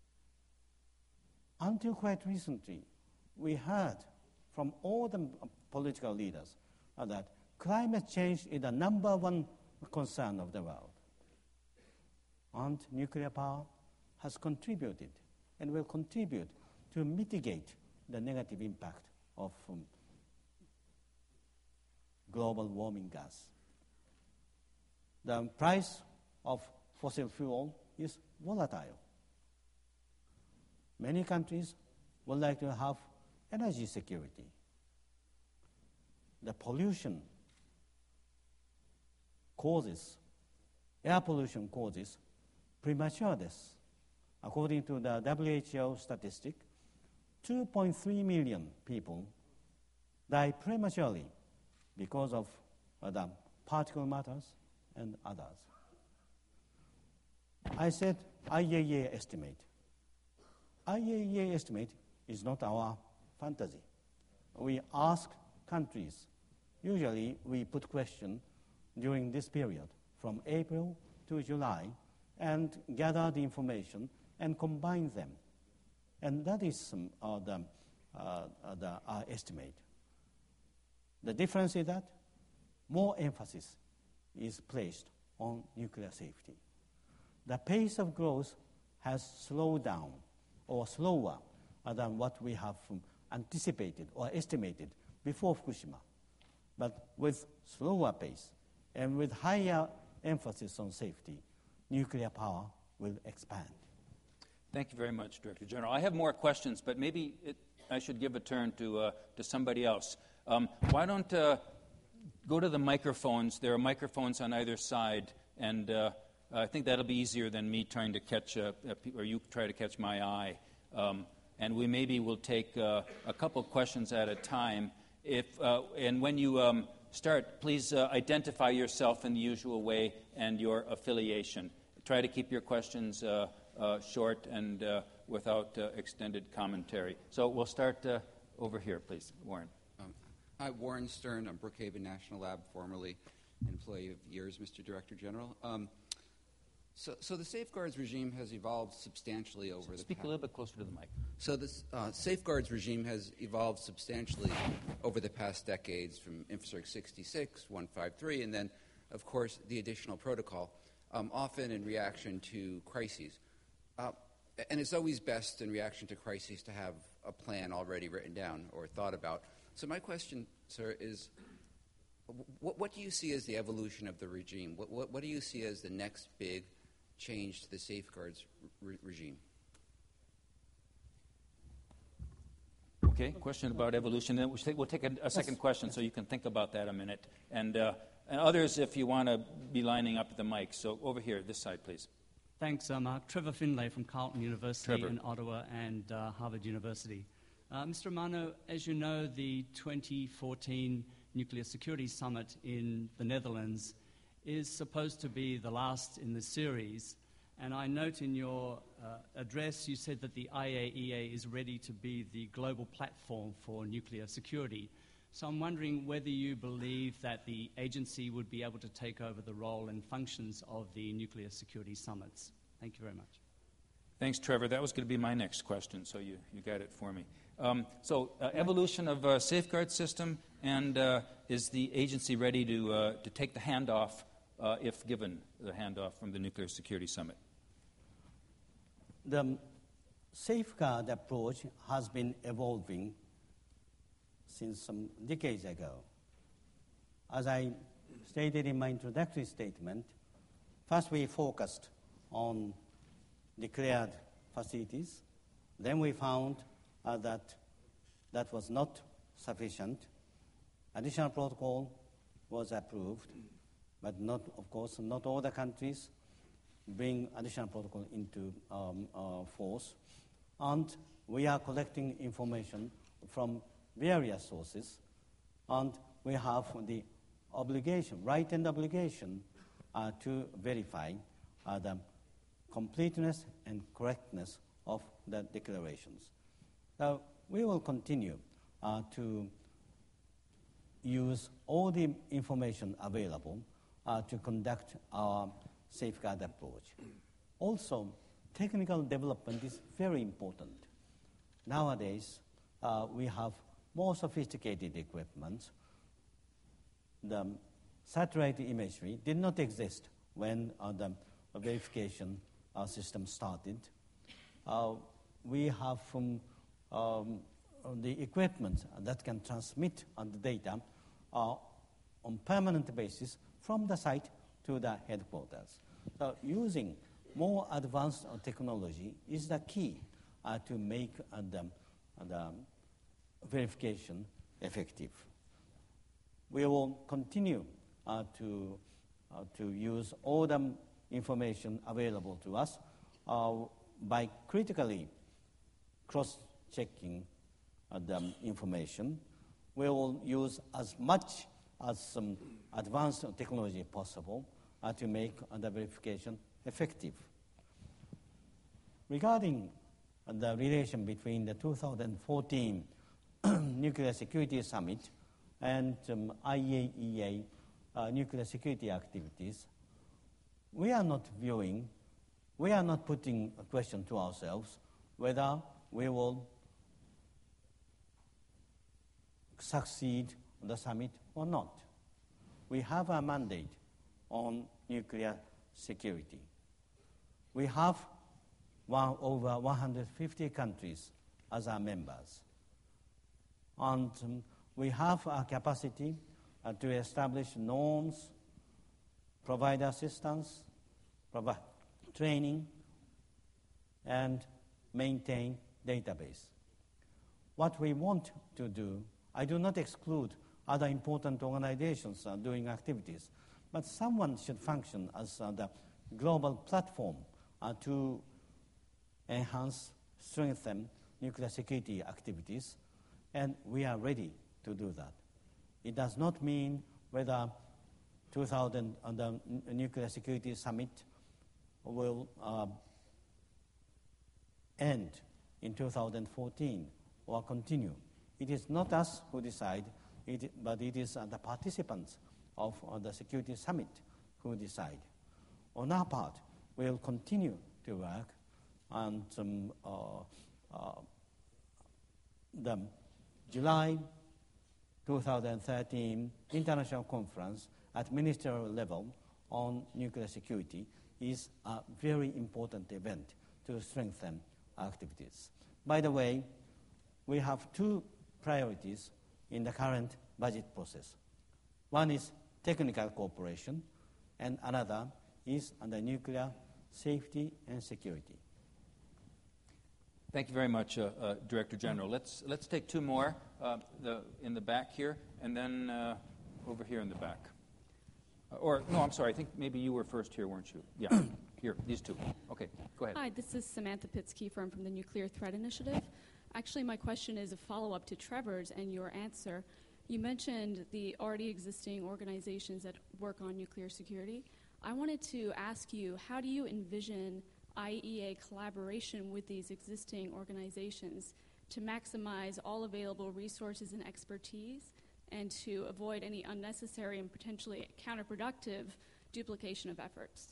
Until quite recently, we heard from all the political leaders uh, that climate change is the number one concern of the world. And nuclear power has contributed and will contribute to mitigate the negative impact of um, global warming gas. The price of fossil fuel is volatile. Many countries would like to have energy security. The pollution causes, air pollution causes premature deaths. According to the W H O statistic, two point three million people die prematurely because of uh, the particle matters and others. I said I A E A estimate. I A E A estimate is not our fantasy. We ask countries. Usually we put question during this period from April to July and gather the information and combine them. And that is um, uh, the, uh, uh, the uh, estimate. The difference is that more emphasis is placed on nuclear safety. The pace of growth has slowed down or slower than what we have um, anticipated or estimated before Fukushima. But with slower pace and with higher emphasis on safety, nuclear power will expand. Thank you very much, Director General. I have more questions, but maybe it, I should give a turn to, uh, to somebody else. Um, why don't uh, go to the microphones. There are microphones on either side, and uh, I think that'll be easier than me trying to catch, uh, or you try to catch my eye. Um, and we maybe will take uh, a couple questions at a time. If, uh, and when you um, start, please uh, identify yourself in the usual way and your affiliation. Try to keep your questions uh, uh, short and uh, without uh, extended commentary. So we'll start uh, over here, please. Warren. Um, hi, Warren Stern. I'm Brookhaven National Lab, formerly employee of years, Mister Director General. Um, So, so the safeguards regime has evolved substantially over the Speak past... a little bit closer to the mic. So this uh, safeguards regime has evolved substantially over the past decades from INFCIRC sixty-six, one fifty-three, and then, of course, the additional protocol, um, often in reaction to crises. Uh, and it's always best in reaction to crises to have a plan already written down or thought about. So my question, sir, is what, what do you see as the evolution of the regime? What, what, what do you see as the next big change to the safeguards re- regime? Okay, question about evolution. Then we'll take, we'll take a, a second Yes. question so you can think about that a minute. And, uh, and others, if you want to be lining up at the mic. So over here, this side, please. Thanks, uh, Mark. Trevor Finlay from Carleton University Trevor. in Ottawa and uh, Harvard University. Uh, Mister Amano, as you know, the twenty fourteen Nuclear Security Summit in the Netherlands is supposed to be the last in the series. And I note in your uh, address you said that the I A E A is ready to be the global platform for nuclear security. So I'm wondering whether you believe that the agency would be able to take over the role and functions of the nuclear security summits. Thank you very much. Thanks, Trevor. That was going to be my next question, so you, you got it for me. Um, so uh, evolution of uh, safeguard system, and uh, is the agency ready to, uh, to take the handoff uh, if given the handoff from the Nuclear Security Summit? The safeguard approach has been evolving since some decades ago. As I stated in my introductory statement, first we focused on declared facilities. Then we found uh, that that was not sufficient. Additional protocol was approved, but not, of course, not all the countries bring additional protocol into um, uh, force. And we are collecting information from various sources, and we have the obligation, right and obligation, uh, to verify uh, the completeness and correctness of the declarations. So we will continue uh, to use all the information available uh, to conduct our safeguard approach. Also, technical development is very important. Nowadays, uh, we have more sophisticated equipment. The satellite imagery did not exist when uh, the verification uh, system started. Uh, we have um, um, the equipment that can transmit uh, the data uh, on permanent basis from the site to the headquarters. So using more advanced uh, technology is the key uh, to make uh, the, uh, the verification effective. We will continue uh, to, uh, to use all the information available to us uh, by critically cross-checking uh, the information. we will use as much as um, advanced technology possible uh, to make uh, the verification effective. Regarding uh, the relation between the two thousand fourteen Nuclear Security Summit and um, I A E A uh, nuclear security activities, we are not viewing, we are not putting a question to ourselves whether we will succeed on the summit or not. We have a mandate on nuclear security. We have one, over one hundred fifty countries as our members. And um, we have a capacity uh, to establish norms, provide assistance, provide training, and maintain database. What we want to do, I do not exclude other important organizations uh, doing activities, but someone should function as uh, the global platform uh, to enhance, strengthen nuclear security activities, and we are ready to do that. It does not mean whether two thousand uh, the N- Nuclear Security Summit will uh, end in two thousand fourteen or continue. It is not us who decide, it, but it is uh, the participants of uh, the Security Summit who decide. On our part, we will continue to work on um, uh, uh, the July two thousand thirteen International Conference at ministerial level on nuclear security is a very important event to strengthen activities. By the way, we have two priorities in the current budget process. One is technical cooperation, and another is under nuclear safety and security. Thank you very much, uh, uh, Director General. Let's let's take two more, uh, the, in the back here, and then uh, over here in the back. Uh, or, no, I'm sorry, I think maybe you were first here, weren't you? Yeah, here, these two. Okay, go ahead. Hi, this is Samantha Pitts-Kiefer. I'm from the Nuclear Threat Initiative. Actually, my question is a follow-up to Trevor's and your answer. You mentioned the already existing organizations that work on nuclear security. I wanted to ask you, how do you envision I A E A collaboration with these existing organizations to maximize all available resources and expertise and to avoid any unnecessary and potentially counterproductive duplication of efforts?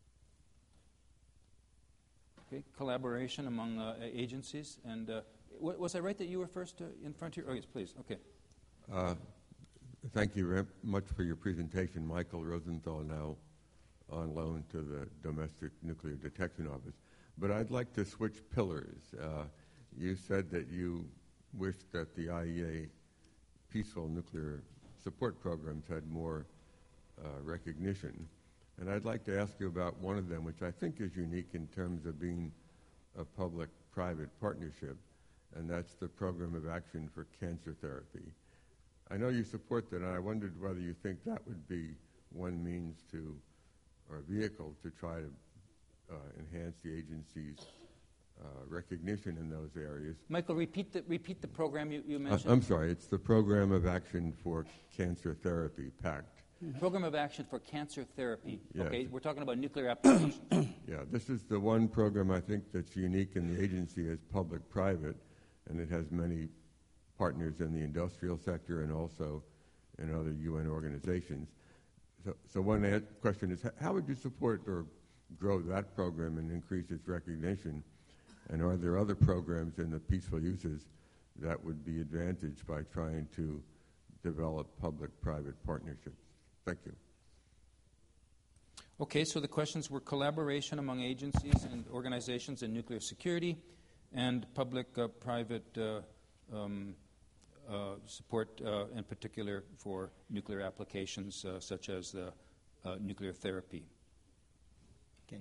Okay, collaboration among uh, agencies. And uh, w- was I right that you were first uh, in front here? Oh, yes, please. Okay. Uh, thank you very much for your presentation. Michael Rosenthal, now on loan to the Domestic Nuclear Detection Office. But I'd like to switch pillars. Uh, you said that you wished that the I A E A peaceful nuclear support programs had more uh, recognition. And I'd like to ask you about one of them, which I think is unique in terms of being a public-private partnership, and that's the Program of Action for Cancer Therapy. I know you support that, and I wondered whether you think that would be one means to, or vehicle to try to uh, enhance the agency's uh, recognition in those areas. Michael, repeat the, repeat the program you, you Uh, mentioned. I'm sorry, it's the Program of Action for Cancer Therapy, PACT. Program of Action for Cancer Therapy. Yes. Okay, we're talking about nuclear applications. Yeah, this is the one program I think that's unique in the agency as public-private, and it has many partners in the industrial sector and also in other U N organizations. So, so one a- question is, h- how would you support or grow that program and increase its recognition? And are there other programs in the peaceful uses that would be advantaged by trying to develop public-private partnerships? Thank you. Okay, so the questions were collaboration among agencies and organizations in nuclear security and public-private uh, um, uh, support, uh, in particular for nuclear applications uh, such as the uh, nuclear therapy. Okay.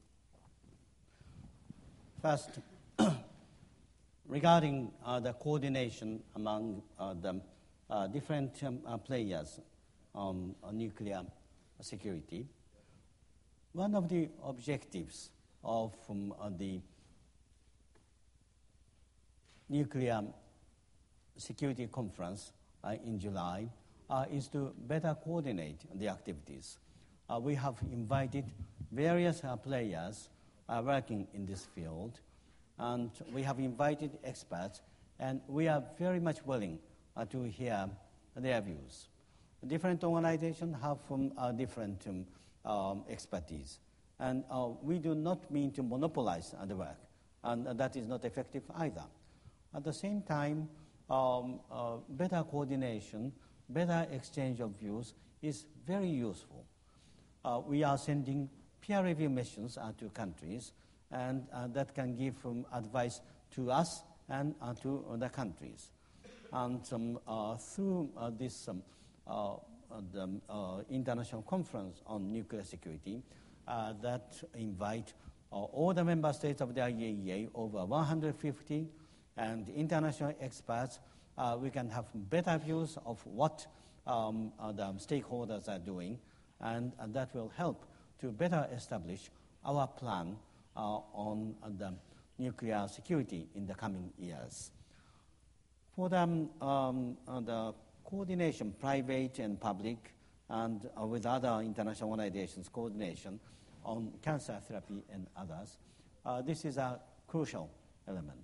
First, regarding uh, the coordination among uh, the uh, different um, uh, players on uh, nuclear security, one of the objectives of um, uh, the Nuclear Security Conference uh, in July uh, is to better coordinate the activities. Uh, we have invited various uh, players uh, working in this field, and we have invited experts, and we are very much willing uh, to hear their views. Different organizations have um, uh, different um, um, expertise, and uh, we do not mean to monopolize uh, the work, and uh, that is not effective either. At the same time, um, uh, better coordination, better exchange of views is very useful. Uh, we are sending peer review missions uh, to countries, and uh, that can give um, advice to us and uh, to other countries. And um, uh, through uh, this um, uh, the, uh, international conference on nuclear security uh, that invite uh, all the member states of the I A E A, over one hundred fifty, and international experts, uh, we can have better views of what um, uh, the stakeholders are doing, and, and that will help to better establish our plan uh, on uh, the nuclear security in the coming years. For the, um, uh, the coordination, private and public, and uh, with other international organizations, coordination on cancer therapy and others, uh, this is a crucial element.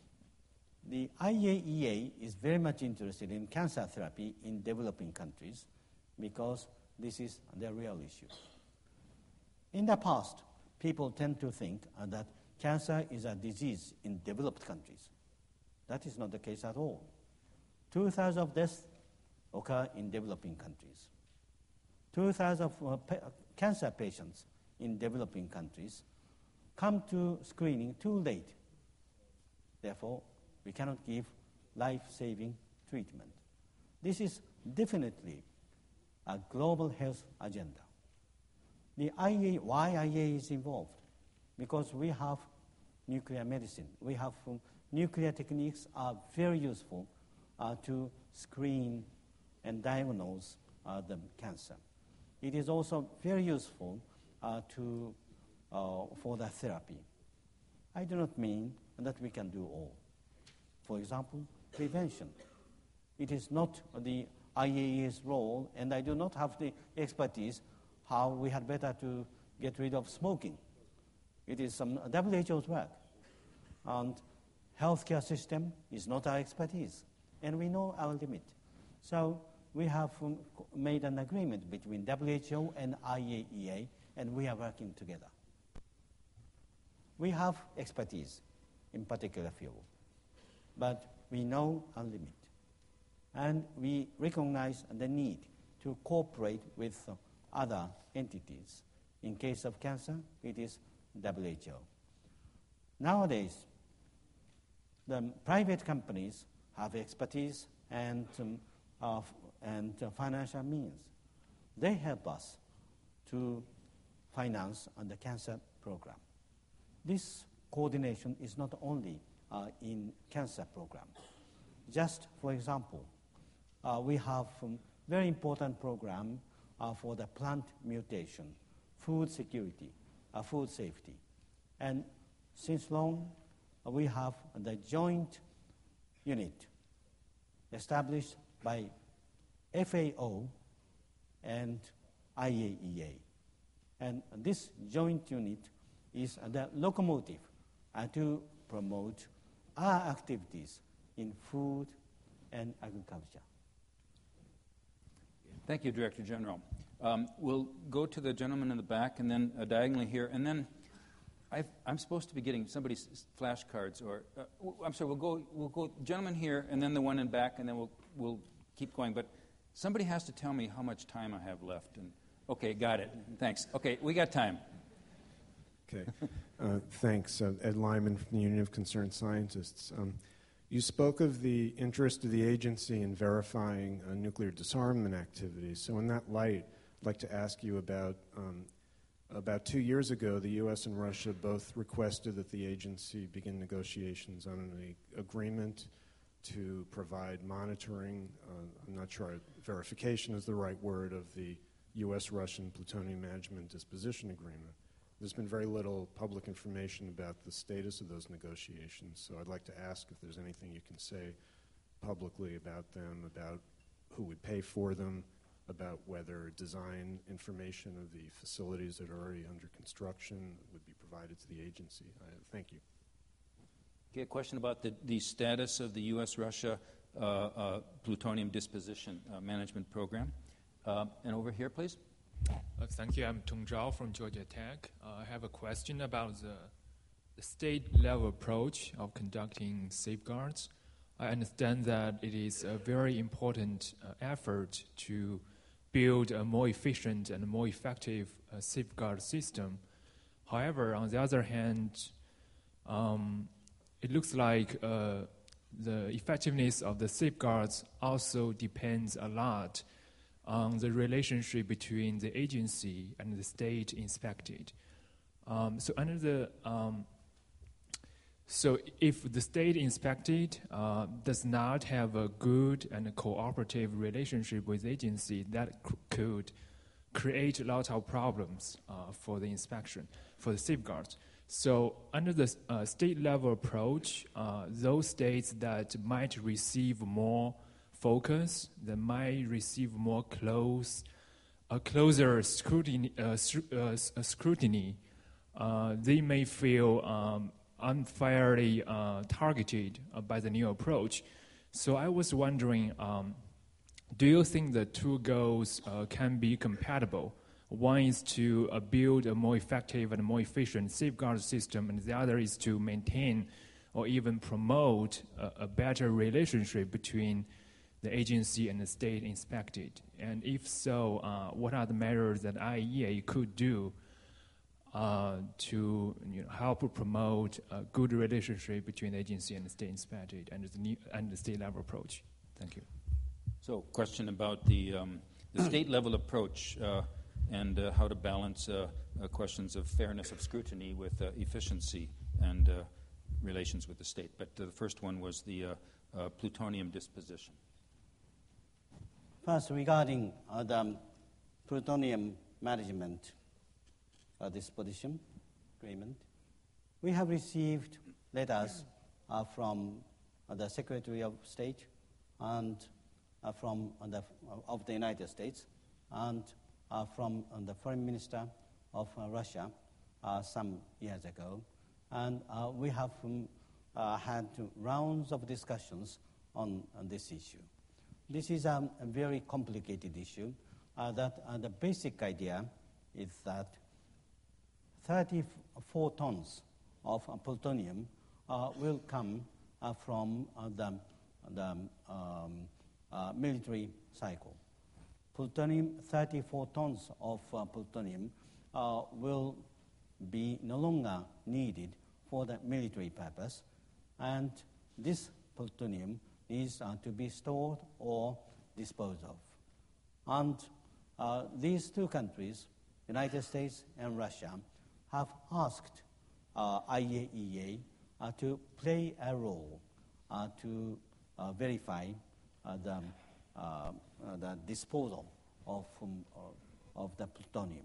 The I A E A is very much interested in cancer therapy in developing countries because this is the real issue. In the past, people tend to think uh, that cancer is a disease in developed countries. That is not the case at all. Two-thirds of deaths occur in developing countries. Two-thirds of uh, pa- cancer patients in developing countries come to screening too late. Therefore, we cannot give life-saving treatment. This is definitely a global health agenda. The I A, why I A E A is involved? Because we have nuclear medicine. We have um, nuclear techniques are very useful uh, to screen and diagnose uh, the cancer. It is also very useful uh, to, uh, for the therapy. I do not mean that we can do all. For example, prevention. It is not the I A E A's role, and I do not have the expertise how we had better to get rid of smoking. It is some W H O's work. And healthcare system is not our expertise, and we know our limit. So we have um, made an agreement between W H O and I A E A, and we are working together. We have expertise in particular field, but we know our limit. And we recognize the need to cooperate with uh, other entities. In case of cancer, it is W H O. Nowadays, the private companies have expertise and, um, uh, and uh, financial means. They help us to finance uh, the cancer program. This coordination is not only uh, in cancer program. Just for example, uh, we have a um, very important program uh, for the plant mutation, food security, uh, food safety. And since long, uh, we have the joint unit established by F A O and I A E A. And this joint unit is uh, the locomotive uh, to promote our activities in food and agriculture. Thank you, Director General. Um, we'll go to the gentleman in the back and then uh, diagonally here, and then I've, I'm supposed to be getting somebody's flashcards, or uh, w- I'm sorry. We'll go. We'll go, gentleman here, and then the one in back, and then we'll we'll keep going. But somebody has to tell me how much time I have left. And okay, got it. Thanks. Okay, we got time. Okay, uh, thanks. Uh, Ed Lyman from the Union of Concerned Scientists. Um, You spoke of the interest of the agency in verifying uh, nuclear disarmament activities. So in that light, I'd like to ask you about, um, about two years ago, the U S and Russia both requested that the agency begin negotiations on an agreement to provide monitoring, uh, I'm not sure verification is the right word, of the U S-Russian plutonium management disposition agreement. There's been very little public information about the status of those negotiations, so I'd like to ask if there's anything you can say publicly about them, about who would pay for them, about whether design information of the facilities that are already under construction would be provided to the agency. Uh, thank you. Okay, a question about the, the status of the U S Russia uh, uh, plutonium disposition uh, management program. Uh, and over here, please. Uh, thank you. I'm Tong Zhao from Georgia Tech. Uh, I have a question about the, the state-level approach of conducting safeguards. I understand that it is a very important uh, effort to build a more efficient and more effective uh, safeguard system. However, on the other hand, um, it looks like uh, the effectiveness of the safeguards also depends a lot on the relationship between the agency and the state inspected. Um, so under the um, So if the state inspected uh, does not have a good and a cooperative relationship with the agency, that c- could create a lot of problems uh, for the inspection, for the safeguards. So under the uh, state-level approach, uh, those states that might receive more focus, that might receive more close, a uh, closer scrutiny, uh, uh, scrutiny uh, they may feel um, unfairly uh, targeted uh, by the new approach. So I was wondering, um, do you think the two goals uh, can be compatible? One is to uh, build a more effective and more efficient safeguard system, and the other is to maintain or even promote a, a better relationship between the agency and the state inspected. And if so, uh, what are the measures that I A E A could do Uh, to you know, help promote a good relationship between the agency and the state inspected and the, new, and the state level approach? Thank you. So, question about the, um, the state level approach uh, and uh, how to balance uh, uh, questions of fairness of scrutiny with uh, efficiency and uh, relations with the state. But uh, the first one was the uh, uh, plutonium disposition. First, regarding uh, the plutonium management Uh, disposition agreement, we have received letters uh, from uh, the Secretary of State and uh, from uh, the, uh, of the United States and uh, from uh, the Foreign Minister of uh, Russia uh, some years ago, and uh, we have um, uh, had rounds of discussions on, on this issue. This is um, a very complicated issue. Uh, that uh, the basic idea is that thirty-four tons of uh, plutonium uh, will come uh, from uh, the, the um, uh, military cycle. Plutonium, thirty-four tons of uh, plutonium uh, will be no longer needed for the military purpose, and this plutonium is uh, to be stored or disposed of. And uh, these two countries, United States and Russia, have asked uh, I A E A uh, to play a role uh, to uh, verify uh, the, uh, uh, the disposal of, um, uh, of the plutonium.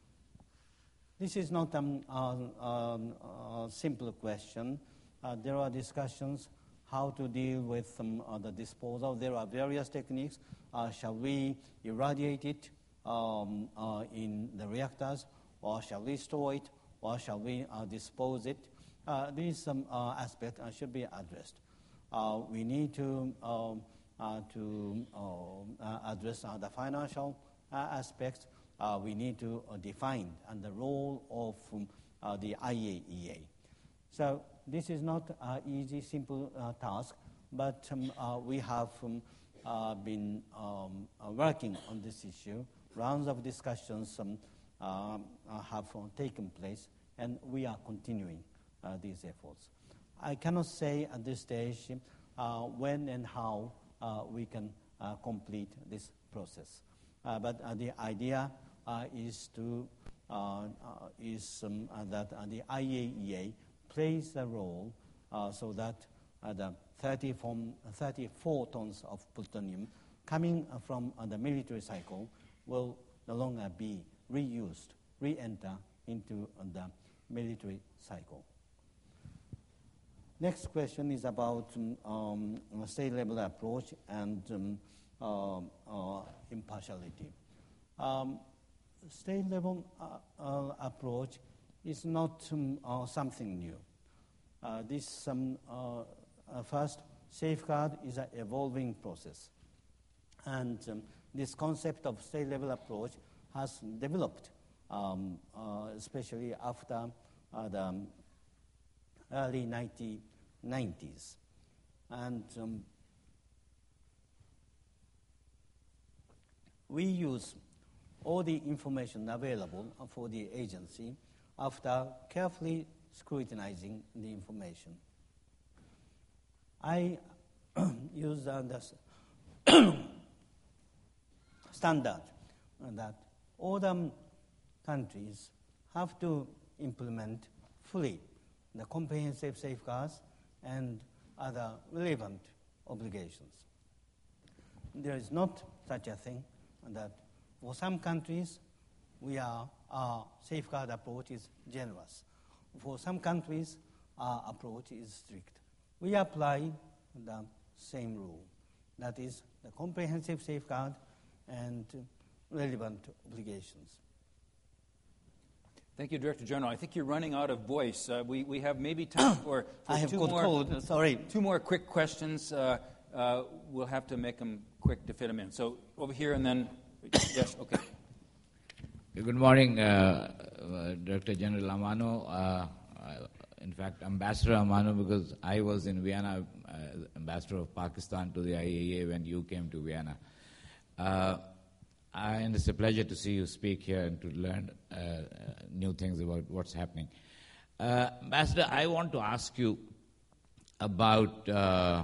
This is not um, a, a, a simple question. Uh, there are discussions how to deal with um, uh, the disposal. There are various techniques. Uh, shall we irradiate it um, uh, in the reactors, or shall we store it, or shall we uh, dispose it? Uh, these um, uh, aspects uh, should be addressed. Uh, we need to, um, uh, to uh, uh, address uh, the financial uh, aspects. Uh, we need to uh, define and the role of um, uh, the I A E A. So this is not an easy, simple uh, task, but um, uh, we have um, uh, been um, uh, working on this issue. Rounds of discussions um, uh, have uh, taken place, and we are continuing uh, these efforts. I cannot say at this stage uh, when and how uh, we can uh, complete this process. Uh, but uh, the idea uh, is to uh, uh, is um, uh, that uh, the I A E A plays a role uh, so that uh, the thirty-four tons of plutonium coming uh, from uh, the military cycle will no longer be reused, re-enter into uh, the military cycle. Next question is about um, um, state-level approach and um, um, uh, impartiality. Um, state-level uh, uh, approach is not um, uh, something new. Uh, this um, uh, uh, first safeguard is an evolving process, and um, this concept of state-level approach has developed, um, uh, especially after uh, the um, early nineteen nineties, and um, we use all the information available for the agency after carefully scrutinizing the information. I use uh, the standard that all the countries have to implement fully the comprehensive safeguards and other relevant obligations. There is not such a thing that for some countries, we are, our safeguard approach is generous. For some countries, our approach is strict. We apply the same rule. That is the comprehensive safeguard and relevant obligations. Thank you, Director General. I think you're running out of voice. Uh, we, we have maybe time for, for I have two got more, cold, sorry. Two more quick questions. Uh, uh, we'll have to make them quick to fit them in. So over here and then, yes, okay. Good morning, uh, uh, Director General Amano. Uh, uh, in fact, Ambassador Amano, because I was in Vienna, uh, Ambassador of Pakistan to the I A E A when you came to Vienna. Uh, and it's a pleasure to see you speak here and to learn uh, uh, new things about what's happening. Uh, Ambassador, I want to ask you about, uh,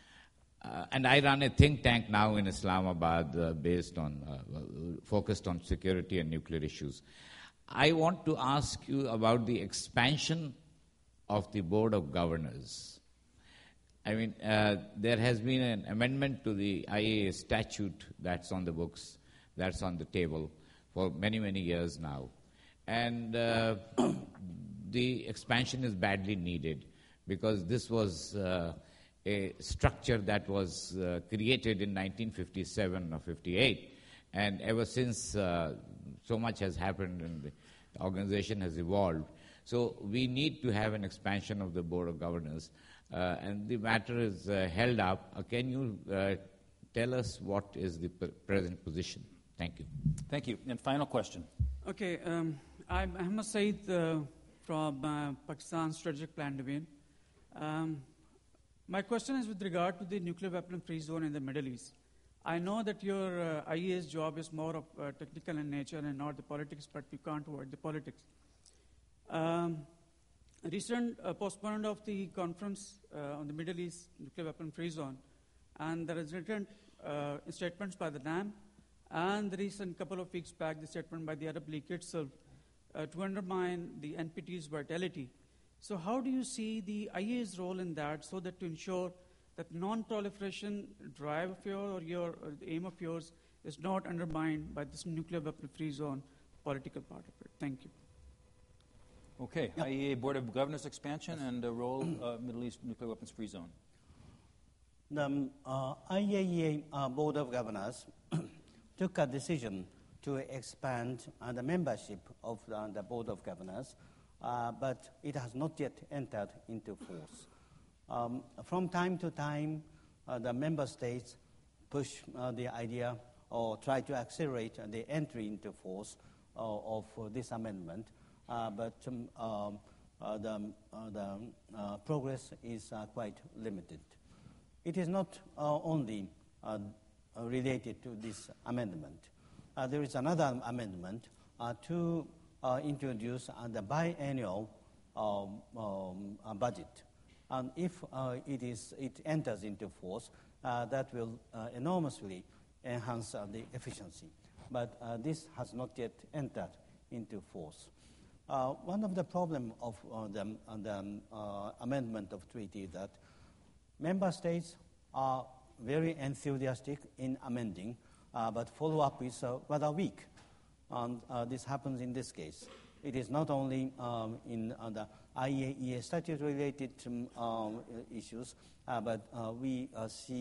uh, and I run a think tank now in Islamabad uh, based on, uh, focused on security and nuclear issues. I want to ask you about the expansion of the Board of Governors. I mean, uh, there has been an amendment to the I A E A statute that's on the books, that's on the table for many, many years now. And uh, the expansion is badly needed because this was uh, a structure that was uh, created in nineteen fifty-seven or fifty-eight. And ever since, uh, so much has happened and the organization has evolved. So we need to have an expansion of the Board of Governors. Uh, and the matter is uh, held up. Uh, can you uh, tell us what is the p- present position? Thank you. Thank you. And final question. Okay, um, I'm Ahmed Saeed uh, from uh, Pakistan Strategic Plan Division. Um, my question is with regard to the nuclear weapon-free zone in the Middle East. I know that your uh, I A E A's job is more of uh, technical in nature and not the politics, but you can't avoid the politics. Um, recent uh, postponement of the conference uh, on the Middle East nuclear weapon-free zone, and the resultant uh, statements by the NAM, and the recent couple of weeks back, the statement by the Arab League itself uh, to undermine the N P T's vitality. So how do you see the I A E A's role in that so that to ensure that non-proliferation drive of your or your or the aim of yours is not undermined by this nuclear weapon-free zone political part of it? Thank you. Okay, yep. I A E A Board of Governors expansion and the role of uh, Middle East nuclear weapons-free zone. The um, uh, I A E A uh, Board of Governors took a decision to expand uh, the membership of uh, the Board of Governors, uh, but it has not yet entered into force. Um, from time to time, uh, the member states push uh, the idea or try to accelerate uh, the entry into force uh, of uh, this amendment, uh, but um, um, uh, the, uh, the uh, progress is uh, quite limited. It is not uh, only uh, related to this amendment. Uh, there is another amendment uh, to uh, introduce uh, the biannual um, um, uh, budget. And if uh, it, is, it enters into force, uh, that will uh, enormously enhance uh, the efficiency. But uh, this has not yet entered into force. Uh, one of the problems of uh, the, uh, the uh, amendment of treaty is that member states are very enthusiastic in amending, uh, but follow-up is uh, rather weak. And uh, this happens in this case. It is not only um, in uh, the I A E A statute-related um, um, issues, uh, but uh, we uh, see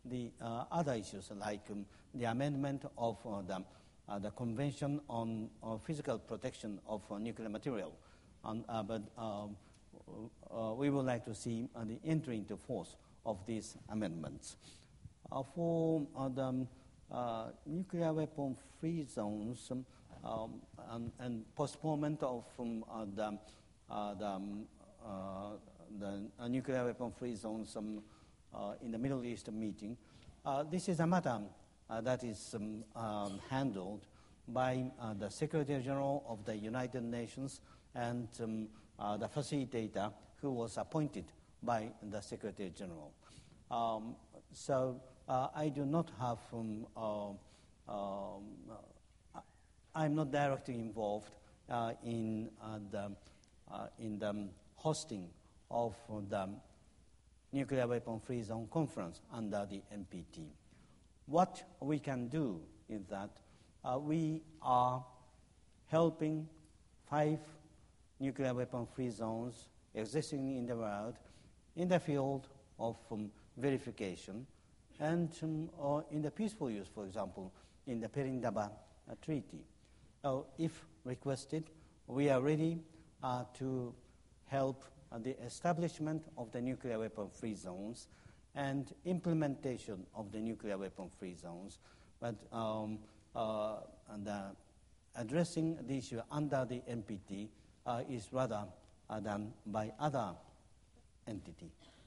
the uh, other issues like um, the amendment of uh, the, uh, the Convention on uh, Physical Protection of uh, Nuclear Material. Um, uh, but um, uh, we would like to see uh, the entry into force of these amendments. Uh, for uh, the um, uh, nuclear weapon-free zones um, um, and, and postponement of um, uh, the, uh, the, um, uh, the uh, nuclear weapon-free zones um, uh, in the Middle East meeting, uh, this is a matter uh, that is um, um, handled by uh, the Secretary General of the United Nations and um, uh, the facilitator who was appointed by the Secretary General. Um, so uh, I do not have, um, uh, um, uh, I'm not directly involved uh, in, uh, the, uh, in the hosting of the Nuclear Weapon Free Zone Conference under the N P T. What we can do is that uh, we are helping five nuclear weapon free zones existing in the world in the field of um, verification and um, or in the peaceful use, for example, in the Perindaba uh, Treaty. Uh, if requested, we are ready uh, to help uh, the establishment of the nuclear weapon free zones and implementation of the nuclear weapon free zones, but um, uh, and, uh, addressing the issue under the N P T uh, is rather uh, done by other entity.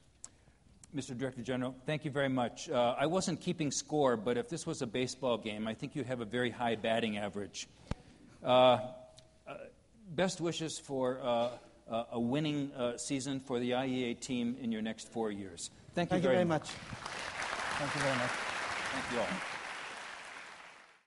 Mister Director General, thank you very much. Uh, I wasn't keeping score, but if this was a baseball game, I think you'd have a very high batting average. Uh, uh, best wishes for uh, uh, a winning uh, season for the I E A team in your next four years. Thank you, Thank very, you very much. much. Thank you very much. Thank you all.